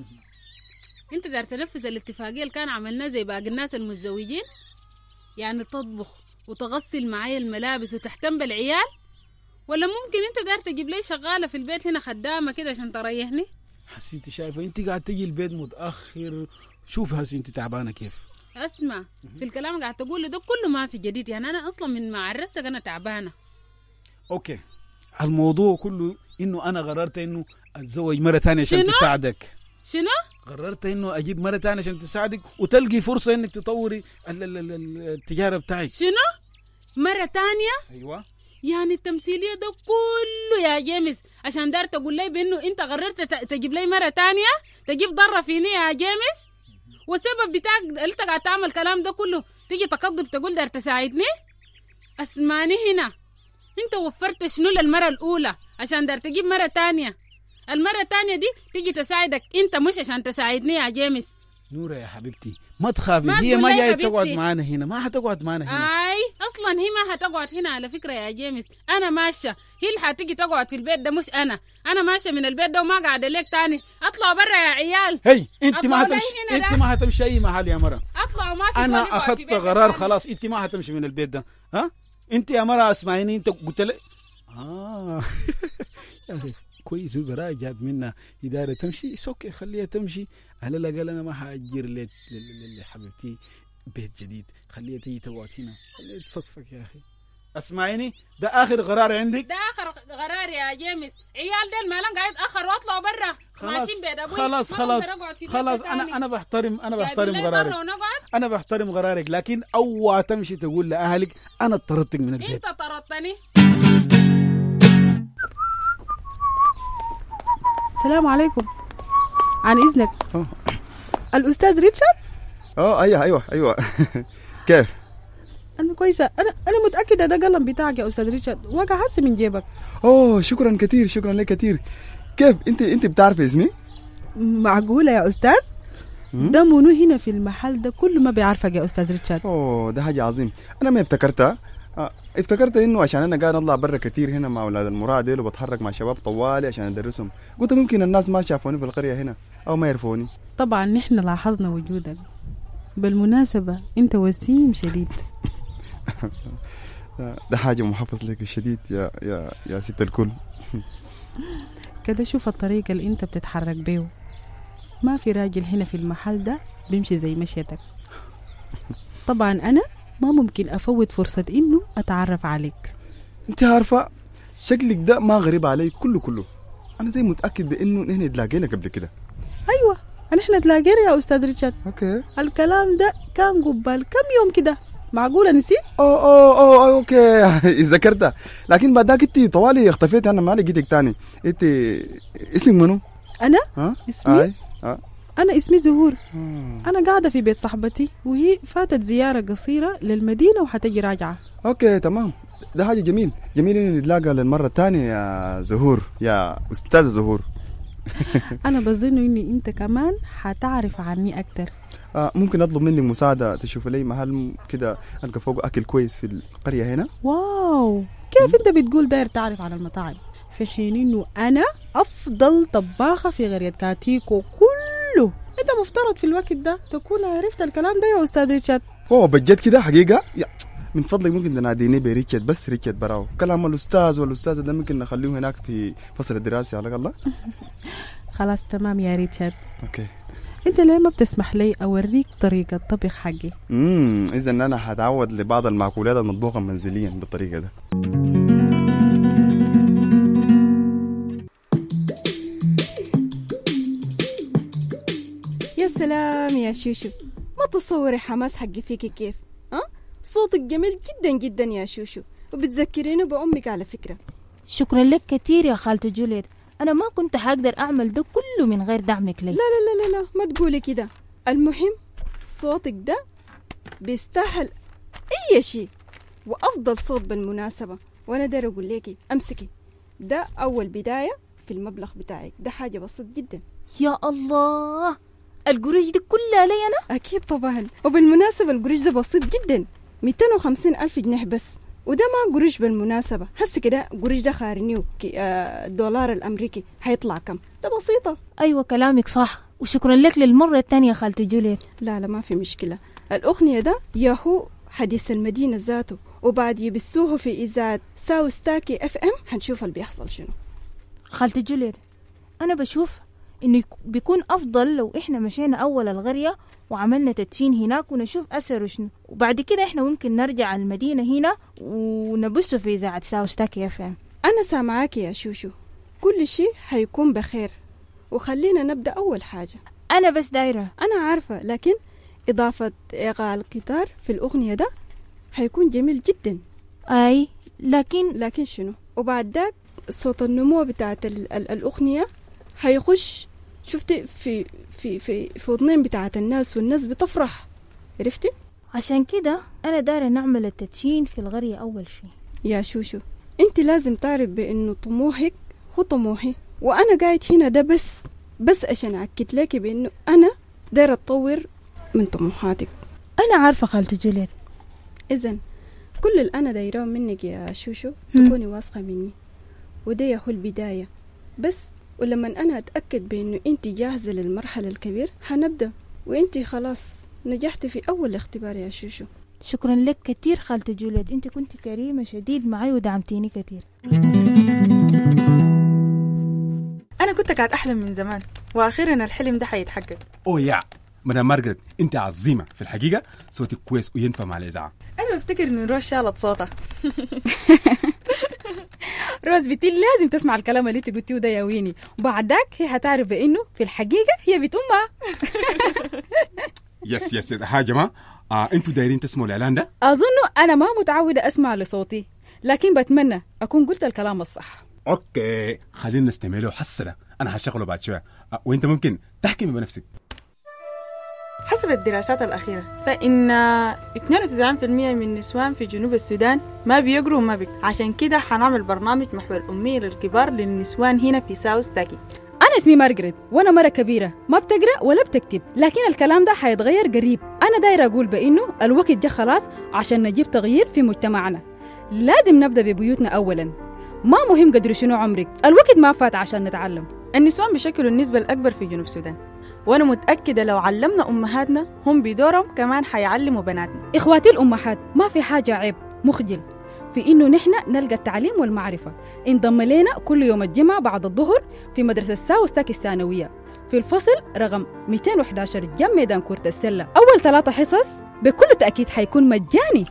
انت دار تنفذ الاتفاقيه اللي كان عملناها زي باقي الناس المتزوجين، يعني تطبخ وتغسل معايا الملابس وتهتم بالعيال؟ ولا ممكن انت دار تجيب لي شغاله في البيت هنا خدامه كده عشان تريحني؟ حسيتي شايفه انت قاعد تجي البيت متاخر، شوفي هسه انت تعبانه كيف. اسمع، في الكلام قاعد تقول لي ده كله ما في جديد، يعني انا اصلا من ما عرستك انا تعبانه. اوكي، الموضوع كله انه انا قررت انه اتزوج مره ثانيه عشان تساعدك. شنو؟ قررت انه اجيب مره ثانيه عشان تساعدك وتلقي فرصه انك تطوري التجاره بتاعك. شنو؟ مره ثانيه؟ ايوه، يعني التمثيليه ده كله يا جيمس عشان دار تقول لي بانه انت قررت تجيب لي مره ثانيه، تجيب ضره فيني يا جيمس؟ والسبب بتاعك انت قاعد تعمل الكلام ده كله تيجي تقضب تقول دار تساعدني؟ اسمعني هنا، انت وفرت شنو للمره الاولى عشان دار تجيب مره ثانيه؟ المره الثانيه دي تيجي تساعدك انت مش عشان تساعدني يا جيمس. نورة يا حبيبتي ما تخافي، هي ما جاي تقعد معانا هنا، ما حتقعد معانا هنا. اي اصلا هي ما حتقعد هنا على فكرة يا جيمس. انا ماشية، هي اللي حتيجي تقعد في البيت ده مش انا ماشية من البيت ده وما قاعدة ليك تاني. اطلعوا برا يا عيال. هي انت ما هتمشي، انت ما هتمشي اي محل يا مرة. اطلعوا ما في انا اخذت قرار خلاص، انت ما هتمشي من البيت ده. ها انت يا مرة اسمعيني، انت قلت لي يا اخي كويس البراءة جات منا إدارة تمشي سوكي، خليها تمشي. على الأقل أنا ما حأجر لحبيبتي بيت جديد، خليها تيجي تقعد هنا، خليها تفكفك يا أخي. اسمعيني، ده آخر قرار عندك. ده آخر قرار يا جيمس. عيال ديل مالن قاعد أخر واطلعوا برا ماشيين بيت أبوي. خلاص أنا بحترم قرارك، أنا بحترم قرارك، لكن أول تمشي تقول لأهلك أنا طردتك من البيت. أنت طردتني. السلام عليكم، عن إذنك. الأستاذ ريتشارد؟ أيوة كيف؟ أنا كويسة. أنا متأكدة ده قلم بتاعك يا أستاذ ريتشارد، وقع حس من جيبك. شكرا لك كتير. كيف أنت بتعرف اسمي؟ معقولة يا أستاذ؟ ده منو هنا في المحل ده كل ما بيعرفك يا أستاذ ريتشارد. ده حاجة عظيم. أنا ما افتكرتها، افتكرت انه عشان انا قاعد اطلع برا كتير هنا مع اولاد المراد ديل وبتحرك مع شباب طوالي عشان ادرسهم، قلت ممكن الناس ما شافوني في القريه هنا او ما يعرفوني. طبعا نحن لاحظنا وجودك. بالمناسبه انت وسيم شديد. ده حاجه محافظ لك الشديد يا ست الكل. كده شوف الطريقه اللي انت بتتحرك بيه، ما في راجل هنا في المحل ده بيمشي زي مشيتك. طبعا انا ما ممكن أفوت فرصة إنه أتعرف عليك. أنت عارفة شكلك ده ما غريب علي كله. أنا زي متأكد بإنه نحن تلاقينا قبل كده. أيوة نحن تلاقينا يا أستاذ ريتشارد. أوكي. الكلام ده كان قبل كم يوم كده، معقولة نسيت؟ أوكي ذكرتها، لكن بعدك أنت طوالي اختفيت، أنا ما لقيتك تاني. أنت اسمك منو؟ أنا؟ اسمي؟ أنا اسمي زهور. أنا قاعدة في بيت صاحبتي وهي فاتت زيارة قصيرة للمدينة وحتجي راجعة. أوكي تمام، ده حاجة جميل إن نتلاقى للمرة الثانية يا زهور، يا أستاذ زهور. أنا بظن إني أنت كمان حتعرف عني أكتر. ممكن أطلب منك مساعدة تشوف لي محل كده ألقى فوق أكل كويس في القرية هنا؟ واو، كيف أنت بتقول داير تعرف عن المطاعم في حين إنه أنا أفضل طباخة في قرية كاتيكو كله؟ انت مفترض في الوقت ده تكون عرفت الكلام ده يا استاذ ريتشارد. بجد كده حقيقه؟ من فضلك ممكن تناديني بريتشارد، بس ريتشارد براو. كلام الاستاذ والأستاذة ده ممكن نخليه هناك في فصل الدراسي على الله. خلاص تمام يا ريتشارد. اوكي. انت ليه ما بتسمح لي اوريك طريقه طبخ حقي؟ اذا انا هتعود لبعض المأكولات المطبوخه منزليا بالطريقه ده. يا سلام يا شوشو، ما تصوري حماس حقي فيكي كيف. صوتك جميل جدا جدا يا شوشو، وبتذكريني بأمك على فكرة. شكرا لك كتير يا خالته جوليت، أنا ما كنت حقدر أعمل ده كله من غير دعمك لي. لا لا لا لا ما تقولي كده. المهم صوتك ده بيستاهل أي شيء، وأفضل صوت بالمناسبة. وأنا داير أقول لك أمسكي، ده أول بداية في المبلغ بتاعك، ده حاجة بسيط جدا. يا الله، القروش دي كلها لي أنا؟ أكيد طبعا. وبالمناسبة القروش ده بسيط جدا، 250,000 جنيه بس، وده ما قروش بالمناسبة. هسه كده قروش ده خارنيو الدولار الأمريكي هيطلع كم؟ ده بسيطة. أيوة كلامك صح، وشكرا لك للمرة الثانية خالتي جوليت. لا ما في مشكلة. الأغنية ده ياهو حديث المدينة ذاته، وبعد يبسوه في إذاعة ساوستاكي FM هنشوف اللي بيحصل شنو. خالتي جوليت، أنا بشوف إنه بيكون أفضل لو إحنا مشينا أول القرية وعملنا تدشين هناك ونشوف أثره شنو، وبعد كده إحنا ممكن نرجع المدينة هنا ونبثه في إذاعة ساوستاكي FM. أنا سامعاك يا شوشو، كل شيء هيكون بخير، وخلينا نبدأ أول حاجة. أنا بس دايرة. أنا عارفة، لكن إضافة إيقاع القطار في الأغنية ده هيكون جميل جدا. أي لكن شنو؟ وبعد ذاك صوت النمو بتاعت الأغنية هيخش، شفتي في في في في وضنين بتاعت الناس، والناس بتفرح، عرفتي؟ عشان كده أنا دايرة نعمل التدشين في القرية أول شيء. يا شوشو، أنت لازم تعرف بأنه طموحك هو طموحي، وأنا قاعد هنا ده بس عشان أكد لك بأنه أنا دايرة تطور من طموحاتك. أنا عارفة خالتي جوليت. إذن كل اللي أنا دايراه منك يا شوشو تكوني واثقة مني، ودي هو البداية بس. ولما أنا أتأكد بأنه أنت جاهزة للمرحلة الكبير حنبدأ، وأنت خلاص نجحتي في أول اختبار يا شوشو. شكرا لك كتير خالتي جوليت، أنت كنت كريمة شديد معي ودعمتيني كتير. أنا كنت قاعد أحلم من زمان وأخيرا الحلم ده حيتحقق. أوه يا مدام مارغريت، أنت عظيمة في الحقيقة، صوتك كويس وينفع مع الإذاعة. أنا بفتكر إن روز شالت صوتها. روز بنتي لازم تسمع الكلام اللي انت قلتيه ده يا ويني، وبعدك هي هتعرف بانه في الحقيقه هي بنت امها. يس ها جماعه، انتوا دايرين تسمعوا الاعلان ده؟ اظن انا ما متعوده اسمع لصوتي، لكن بتمنى اكون قلت الكلام الصح. اوكي خلينا نستمع له حسنا، انا هشغله بعد شويه، وانت ممكن تحكي بنفسك. حسب الدراسات الأخيرة فإن 92% من النسوان في جنوب السودان ما بيقروا وما بيكتبوا، عشان كده حنعمل برنامج محور الأمية للكبار للنسوان هنا في ساوث تاكي. أنا اسمي مارغريت وأنا مرة كبيرة ما بتقرأ ولا بتكتب، لكن الكلام ده حيتغير قريب. أنا دايرة أقول بإنه الوقت جه خلاص عشان نجيب تغيير في مجتمعنا. لازم نبدأ ببيوتنا أولا، ما مهم قدر شنو عمرك، الوقت ما فات عشان نتعلم. النسوان بشكل النسبة الأكبر في جنوب السودان، وأنا متأكدة لو علمنا أمهاتنا هم بدورهم كمان حيعلموا بناتنا. إخواتي الأمهات، ما في حاجة عيب مخجل في إنه نحن نلقى التعليم والمعرفة. انضم لنا كل يوم الجمعة بعد الظهر في مدرسة ساوث تاكي الثانوية في الفصل رقم 211 جنب ميدان كرة السلة. أول 3 حصص بكل تأكيد حيكون مجاني.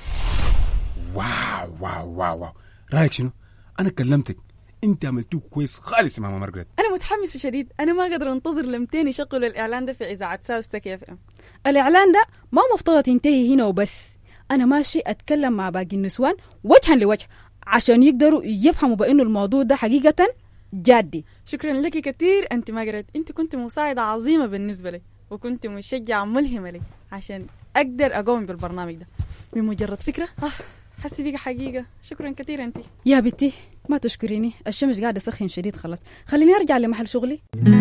واو واو واو واو، رأيك شنو؟ أنا كلمتك، انت عملتوه كويس خالص يا ماما مارغريت. انا متحمسه شديد، انا ما قادر انتظر لمتين يشغلوا الاعلان ده في اذاعه ساوث تاكي FM. الاعلان ده ما مفترض ينتهي هنا وبس، انا ماشي اتكلم مع باقي النسوان وجها لوجه عشان يقدروا يفهموا بانه الموضوع ده حقيقه جادي. شكرا لك كثير انت مارغريت، انت كنت مساعده عظيمه بالنسبه لي، وكنت مشجعه ملهمه لي عشان اقدر اقوم بالبرنامج ده. بمجرد فكره حسي بيك حقيقه. شكرا كثير انت يا بنتي. ما تشكريني، الشمس قاعدة سخن شديد خلاص، خليني أرجع لمحل شغلي.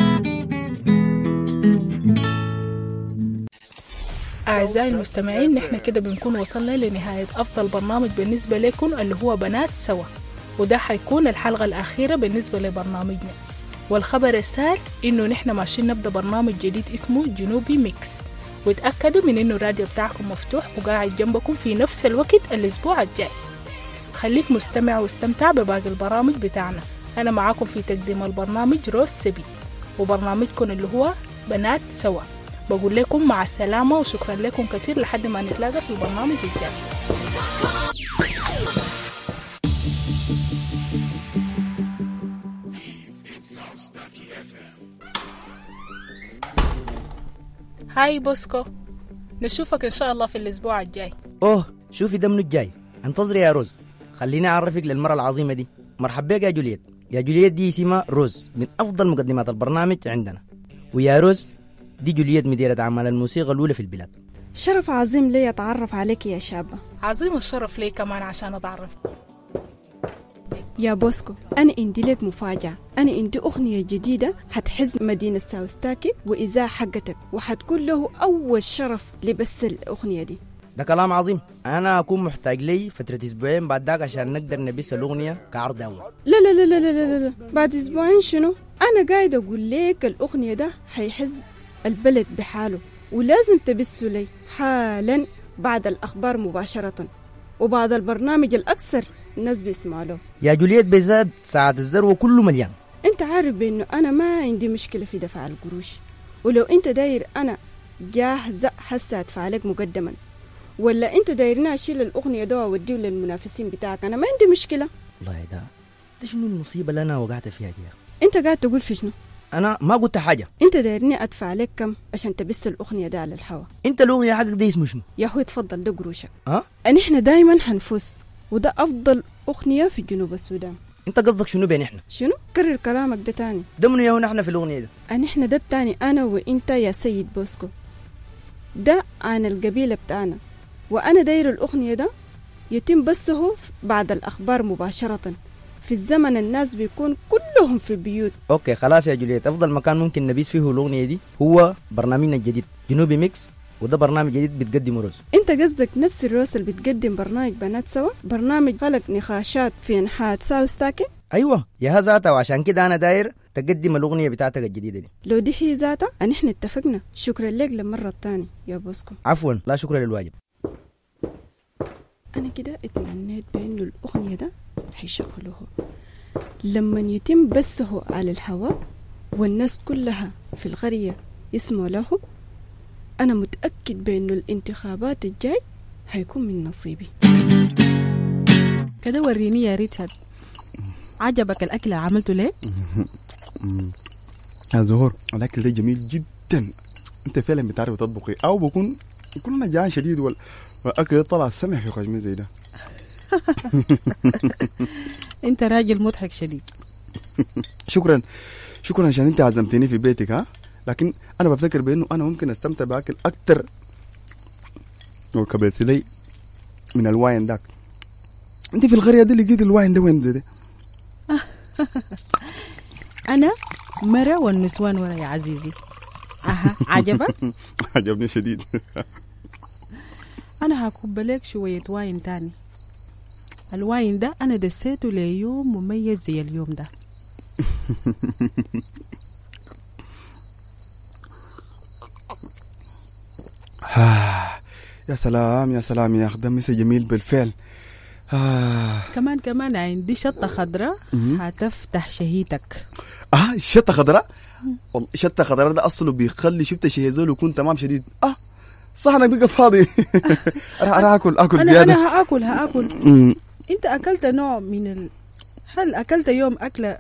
أعزائي المستمعين، نحن كده بنكون وصلنا لنهاية أفضل برنامج بالنسبة لكم اللي هو بنات سوا، وده حيكون الحلقة الأخيرة بالنسبة لبرنامجنا. والخبر السار إنه نحن ماشيين نبدأ برنامج جديد اسمه جنوبي ميكس، وتأكدوا من إنه الراديو بتاعكم مفتوح وقاعد جنبكم في نفس الوقت الأسبوع الجاي. خليك مستمع واستمتع بباقي البرامج بتاعنا. أنا معاكم في تقديم البرنامج روز سبي، وبرنامجكم اللي هو بنات سوا. بقول لكم مع السلامة وشكرا لكم كتير لحد ما نتلاقى في البرنامج الجاي. هاي بوسكو، نشوفك إن شاء الله في الأسبوع الجاي. شوفي ده منو الجاي، انتظري يا روز. خليني أعرفك للمرة العظيمة دي. مرحبا بك يا جولييت. يا جولييت دي اسمها روز من أفضل مقدمات البرنامج عندنا، ويا روز دي جولييت مديرة أعمال الموسيقى الأولى في البلاد. شرف عظيم لي أتعرف عليك يا شابة. عظيم الشرف لي كمان عشان أتعرف. يا بوسكو، أنا عندي لك مفاجأة. أنا عندي أغنية جديدة هتحز مدينة ساوث تاكي وإذاعة حقتك، وحتكون له أول شرف لبث الأغنية دي. ده كلام عظيم. أنا أكون محتاج لي فترة أسبوعين بعد ذاك عشان نقدر نبث الأغنية كعرض أول. لا لا لا لا لا لا، بعد أسبوعين شنو؟ أنا قاعد أقول لك الأغنية ده حيحز البلد بحاله، ولازم تبثوا لي حالا بعد الأخبار مباشرة، وبعد البرنامج الأكثر الناس بيسمعوا له. يا جولييت بزاد ساعة الذروة كله مليان. أنت عارف بأنه أنا ما عندي مشكلة في دفع القروش، ولو أنت داير أنا جاهزة حسا أدفع لك مقدما، ولا أنت دايرنا أشيل الأغنية ده وأوديه للمنافسين بتاعك، أنا ما عندي مشكلة. والله ده شنو المصيبة اللي أنا وقعت فيها دي؟ أنت قاعد تقول في شنو؟ أنا ما قلت حاجة. أنت دايرني أدفع لك كم عشان تبث الأغنية ده على الهوا؟ أنت الأغنية حقك ده اسمه شنو؟ يا أخوي تفضل، ده قروشك. أن إحنا دايما حنفوز، وده أفضل أغنية في جنوب السودان. أنت قصدك شنو بين إحنا؟ شنو؟ كرر كلامك ده تاني. ده منو يا نحن في الأغنية ده؟ إحنا ده بتاني أنا وإنت يا سيد بوسكو، ده عن القبيلة بتاعنا، وأنا داير الأغنية ده يتم بثه بعد الأخبار مباشرة. في الزمن الناس بيكون كل كلهم في البيوت. اوكي خلاص يا جوليت، افضل مكان ممكن نبيس فيه الاغنيه دي هو برنامجنا الجديد جنوبي ميكس، وده برنامج جديد بتقدمه روز. انت قصدك نفس الروز اللي بتقدم برنامج بنات سوا، برنامج خلق نقاشات في انحاء ساوستاكي؟ ايوه يا ذاتها، وعشان كده انا داير تقدم الاغنيه بتاعتك الجديده دي. لو دي هي ذاتها نحن اتفقنا. شكرا لك للمره الثانيه يا بوسكو. عفوا، لا شكرا للواجب. انا كده اتمنيت بانه الاغنيه ده حيشغلوه لما يتم بثه على الهواء والناس كلها في القريه يسمعوا له. انا متاكد بانه الانتخابات الجاي هيكون من نصيبي. كده وريني يا ريتشارد، عجبك الاكل اللي عملته ليه؟ يا زهور الاكل ده جميل جدا. انت فعلا بتعرف تطبخي او بكون كلنا جعان شديد والاكل طلع سمح في خشمي زي ده. انت راجل مضحك شديد. شكرا عشان انت عزمتني في بيتك. ها لكن انا بفتكر بانه انا ممكن استمتع باكل اكتر لو كبرت لي من الواين داك. انت في القريه دي لقيت الواين ده وين زي ده؟ انا مرة والنسوان ورا يا عزيزي. عجبك؟ عجبني شديد. انا هكب لك شوية واين تاني. الواين ده انا دسيته ليوم مميز زي اليوم ده. يا سلام يا سلام يا اخ، دمسه جميل بالفعل. كمان عندي شطة خضراء هتفتح شهيتك. شطة خضراء؟ والله شطة خضراء ده اصله بيخلي شفت شهيزول يكون تمام شديد. صحنك بقى فاضي. انا اكل زيادة. انا هاكل. انت اكلت نوع من هل اكلت يوم اكلة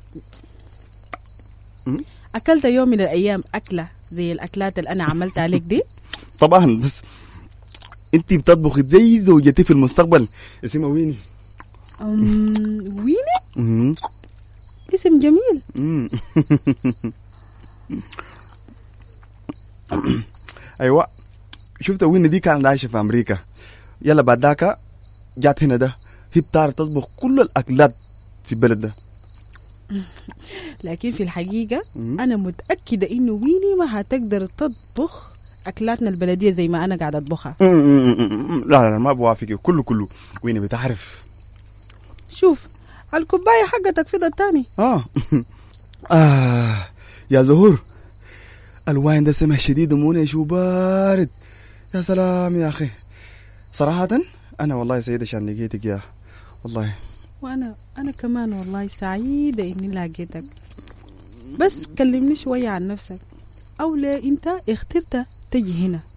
اكلت يوم من الايام اكلة زي الاكلات اللي انا عملت عليك دي؟ طبعا، بس انت بتطبخي زي زوجتي في المستقبل، اسمها ويني. ويني؟ اسم جميل. ايوه، شفت ويني دي كانت عايشه في امريكا. يلا بعد ذاك جات هنا ده، هي بتعرف تطبخ كل الاكلات في البلد ده. لكن في الحقيقه انا متاكده انه ويني ما هتقدر تطبخ اكلاتنا البلديه زي ما انا قاعده اطبخها. لا ما بوافقك. كله ويني بتعرف. شوف الكوبايه حقتك في ده الثاني. يا زهور، الواين ده سمح شديد ومنعش وبارد. يا سلام يا اخي، صراحه انا والله سعيد عشان لقيتك يا والله. وانا كمان والله سعيده اني لقيتك. بس كلمني شويه عن نفسك، او ليه انت اخترت تجي هنا؟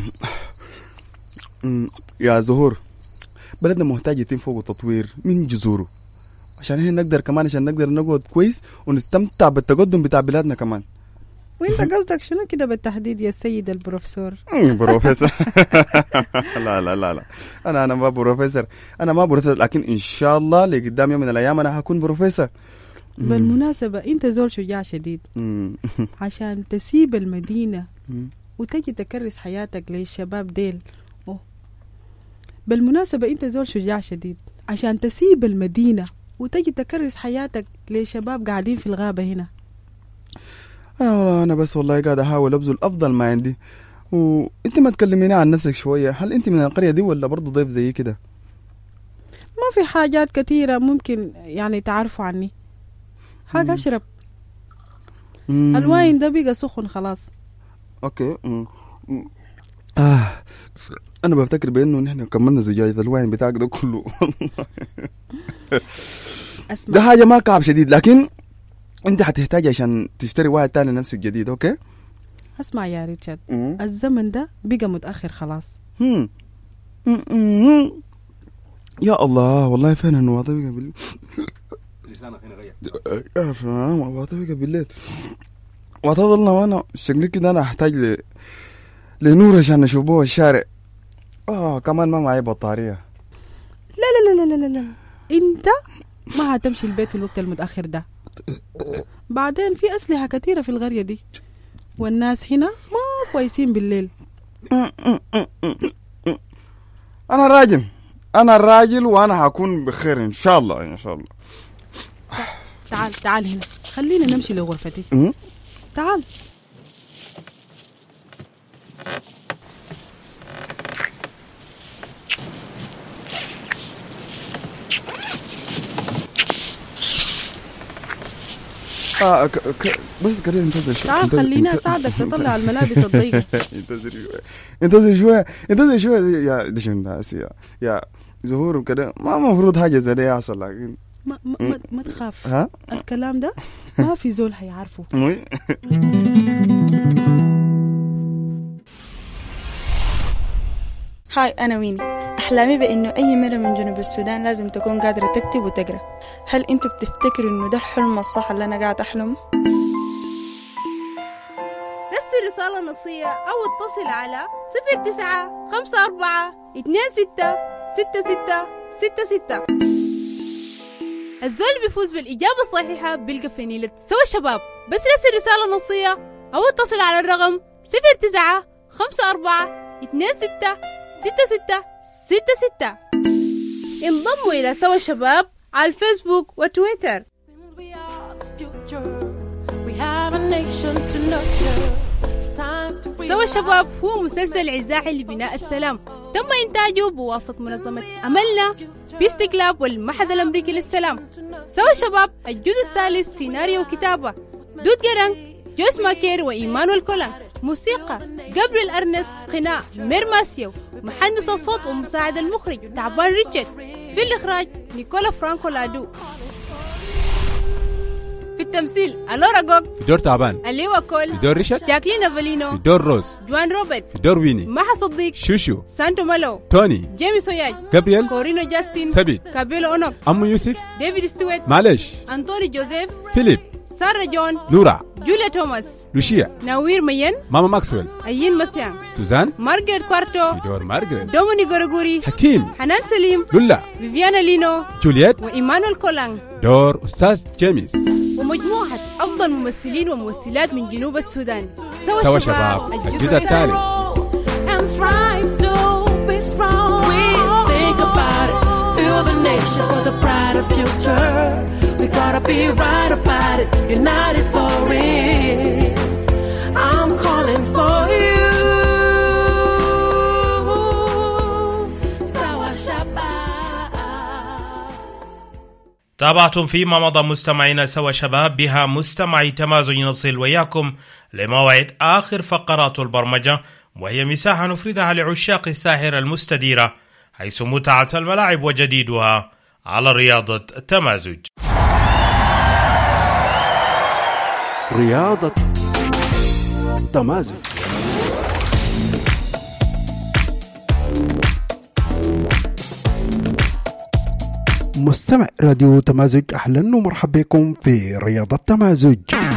يا زهور، بلدنا محتاج يتم فوق التطوير من جذوره عشان هنا نقدر نقعد كويس ونستمتع بالتقدم بتاع بلادنا كمان. وانت قصدك شنو كده بالتحديد يا السيد البروفيسور؟ بروفيسور. لا انا ما بروفيسور. لكن ان شاء الله لقدام يوم من الايام انا هكون بروفيسور. بالمناسبة انت زول شجاع شديد عشان تسيب المدينة وتجي تكرس حياتك للشباب ديل. بالمناسبة انت زول شجاع شديد عشان تسيب المدينة وتجي تكرس حياتك لشباب قاعدين في الغابة هنا. انا بس والله قاعد احاول ابذل افضل ما عندي. وانت ما تكلميني عن نفسك شوية، هل انت من القرية دي ولا برضو ضيف زي كده؟ ما في حاجات كثيرة ممكن يعني تعرفوا عني. حاجة اشرب. الواين ده بقى سخن خلاص. اوكي. انا بفتكر بانه نحن كملنا زجاجة الواين بتاعك ده كله. ده حاجة ما كعب شديد، لكن انت هتحتاج عشان تشتري واحد تاني نفسك جديد. اوكي اسمع يا ريتشارد، الزمن ده بقى متأخر خلاص. يا الله، والله فعلا واضح بالليل. لسانك هنا غير. واضح بالليل. وتظلنا وانا شكلي كده انا احتاج لنور عشان نشوفوه الشارع. كمان ما معي بطارية. لا انت ما هتمشي البيت في الوقت المتأخر ده. بعدين في أسلحة كثيرة في القرية دي والناس هنا ما كويسين بالليل. أنا راجل وأنا هكون بخير إن شاء الله. تعال هنا. خلينا نمشي لغرفتي. تعال. بس قليل انتظر شوي. تعال خليني اساعدك تطلع الملابس الضيقة. انتظر شوي يا دش الناس يا زهور وكده، ما مفروض حاجة زي دي يحصل، لكن ما تخاف. الكلام ده ما في زول هيعرفه. هاي أنا ويني. أحلامي بأنه أي مرة من جنوب السودان لازم تكون قادرة تكتب وتقرأ. هل أنتوا بتفتكروا أنه ده الحلم الصح اللي أنا قاعد أحلم؟ رسل رسالة نصية أو اتصل على 0954266666. الزول اللي بيفوز بالإجابة الصحيحة بيلقى فنيلة سوا شباب. بس رسل رسالة نصية أو اتصل على الرقم 0954266666. انضموا إلى سوا شباب على الفيسبوك وتويتر. سوا شباب هو مسلسل إذاعي لبناء السلام، تم إنتاجه بواسطة منظمة أملنا، بيست كلاب والمعهد الأمريكي للسلام. سوا شباب الجزء الثالث سيناريو وكتابة دود جرانج، جويس ماكير وإيمانويل كولان. موسيقى جابريل أرنست، غناء مير ماسيو، محنس الصوت ومساعد المخرج تعبان ريتشارد. في الإخراج نيكولا فرانكو لادو. في التمثيل ألورا جوك في دور تعبان، أليوا كول في دور ريشارد، جاكلين أفالينو في دور روز، جوان روبرت في دور ويني، محا صديق، شوشو، سانتو مالو، توني، جيمي سوياج، جابرييل، كورينو جاستين، سبيت، كابيلو أونوكس، أمو يوسف، ديفيد ستويت، معلش، أنتوني جوزيف، فيليب، سارة جون، نورا، جوليا توماس، لوشيا، نوير مين، ماما ماكسويل، أيين مثيان، سوزان، مارغريت كوارتو، في دور مارغريت، دوميني غورغوري، حكيم، حنان سليم، لولا، فيفيانا لينو، جولييت، وإيمانويل كولان. دور أستاذ جيمس. ومجموعة أفضل ممثلين وممثلات من جنوب السودان. سوا شباب الجزء الثالث. Build a nation for the brighter future. We gotta be right about it, united for it. I'm calling for you. سوا شباب. تابعتم فيما مضى مستمعينا سوا شباب، بها مستمعي تمازج نصل وياكم لموعد آخر فقرات البرمجة، وهي مساحة نفردها لعشاق الساحرة المستديرة، حيث متعة الملاعب وجديدها على رياضة تمازج. رياضة تمازج. مستمع راديو تمازج، أهلا ومرحبا بكم في رياضة تمازج.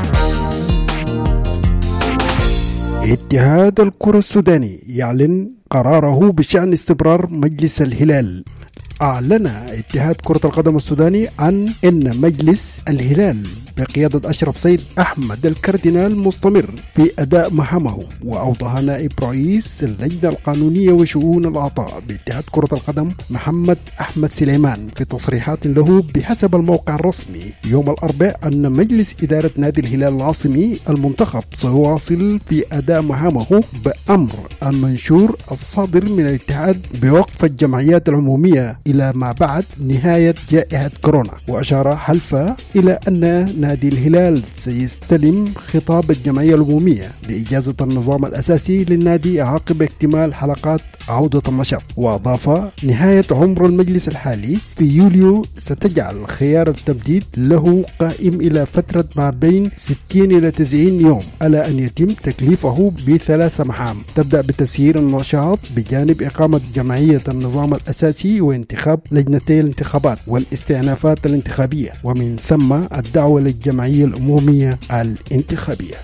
اتحاد الكرة السوداني يعلن قراره بشأن استمرار مجلس الهلال. أعلن اتحاد كرة القدم السوداني عن أن مجلس الهلال بقيادة أشرف سيد أحمد الكاردينال مستمر في أداء مهامه. وأوضح نائب رئيس اللجنة القانونية وشؤون الأعضاء باتحاد كرة القدم محمد أحمد سليمان في تصريحات له بحسب الموقع الرسمي يوم الأربعاء أن مجلس إدارة نادي الهلال العاصمي المنتخب سيواصل في أداء مهامه بأمر المنشور الصادر من الاتحاد بوقف الجمعيات العمومية إلى ما بعد نهاية جائحة كورونا. وأشار حلفا إلى أن نادي الهلال سيستلم خطاب الجمعية العمومية بإجازة النظام الأساسي للنادي عقب اكتمال حلقات عودة النشاط. وأضاف نهاية عمر المجلس الحالي في يوليو ستجعل خيار التمديد له قائم إلى فترة ما بين 60 إلى 90 يوم، على أن يتم تكليفه ب3 مهام تبدأ بتسيير النشاط بجانب إقامة جمعية النظام الأساسي وانتخاب لجنتي الانتخابات والاستئنافات الانتخابية، ومن ثم الدعوة للجمعية العمومية الانتخابية.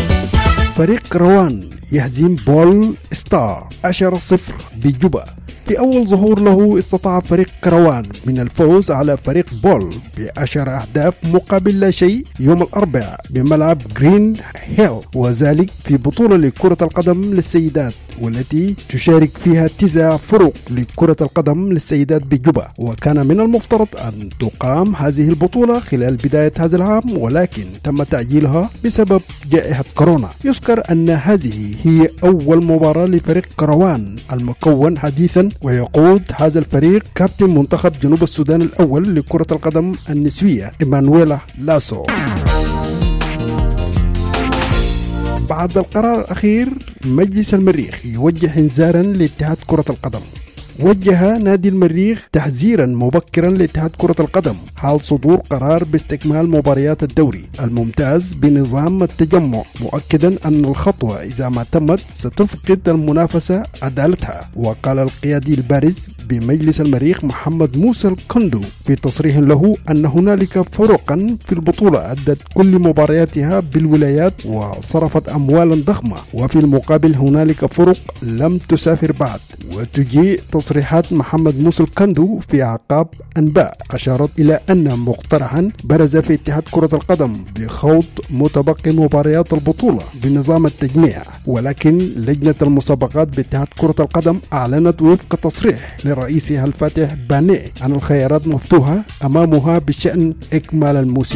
فريق روان يهزم بول ستار 10-0 بجوبا في في أول ظهور له استطاع فريق كروان من الفوز على فريق بول ب10 أهداف مقابل لا شيء يوم الأربعاء بملعب جرين هيل، وذلك في بطولة لكرة القدم للسيدات والتي تشارك فيها 9 فرق لكرة القدم للسيدات بجوبا. وكان من المفترض أن تقام هذه البطولة خلال بداية هذا العام، ولكن تم تعجيلها بسبب جائحة كورونا. يذكر أن هذه هي أول مباراة لفريق كروان المكون حديثا، ويقود هذا الفريق كابتن منتخب جنوب السودان الأول لكرة القدم النسوية إيمانويلا لاسو. بعد القرار الأخير، مجلس المريخ يوجه إنذارا لاتحاد كرة القدم. وجه نادي المريخ تحذيرا مبكرا لاتحاد كرة القدم حال صدور قرار باستكمال مباريات الدوري الممتاز بنظام التجمع، مؤكدا أن الخطوة إذا ما تمت ستفقد المنافسة عدالتها. وقال القيادي البارز بمجلس المريخ محمد موسى الكندو في تصريح له أن هنالك فرقا في البطولة أدت كل مبارياتها بالولايات وصرفت أموالا ضخمة، وفي المقابل هنالك فرق لم تسافر بعد. وتجي تصريحات محمد موسى الكندو في أعقاب أنباء أشارت إلى أن مقترحا برز في اتحاد كرة القدم بخوض متبقي مباريات البطولة بنظام التجميع، ولكن لجنة المسابقات باتحاد كرة القدم أعلنت وفق تصريح لرئيسها الفاتح باني أن الخيارات مفتوحة أمامها بشأن إكمال الموسم.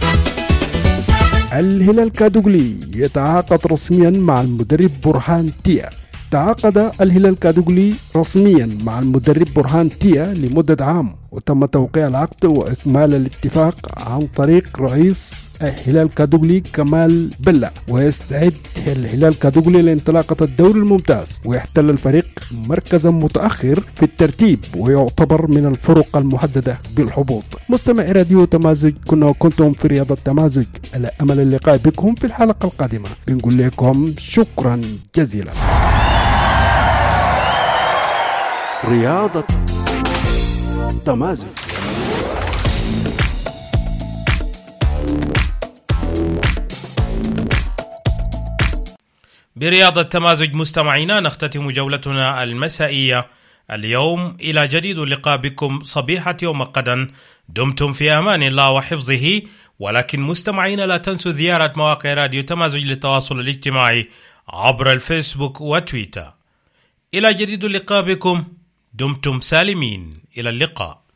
الهلال كادوغلي يتعاقد رسميا مع المدرب برهان تيا. تعاقد الهلال كادوغلي رسميا مع المدرب برهان تيا لمدة عام، وتم توقيع العقد وإكمال الاتفاق عن طريق رئيس الهلال كادوغلي كمال بلا. ويستعد الهلال كادوغلي لانطلاقة الدوري الممتاز، ويحتل الفريق مركزا متأخر في الترتيب، ويعتبر من الفرق المحددة بالهبوط. مستمعي راديو تمازج، كنتم في رياضة تمازج، على أمل اللقاء بكم في الحلقة القادمة. بنقول لكم شكرا جزيلا. رياضة تمازج. برياضة تمازج مستمعينا نختتم جولتنا المسائية اليوم. إلى جديد اللقاء بكم صبيحة يوم غدا. دمتم في أمان الله وحفظه. ولكن مستمعينا لا تنسوا زيارة مواقع راديو تمازج للتواصل الاجتماعي عبر الفيسبوك وتويتر. إلى جديد اللقاء بكم. دمتم سالمين. إلى اللقاء.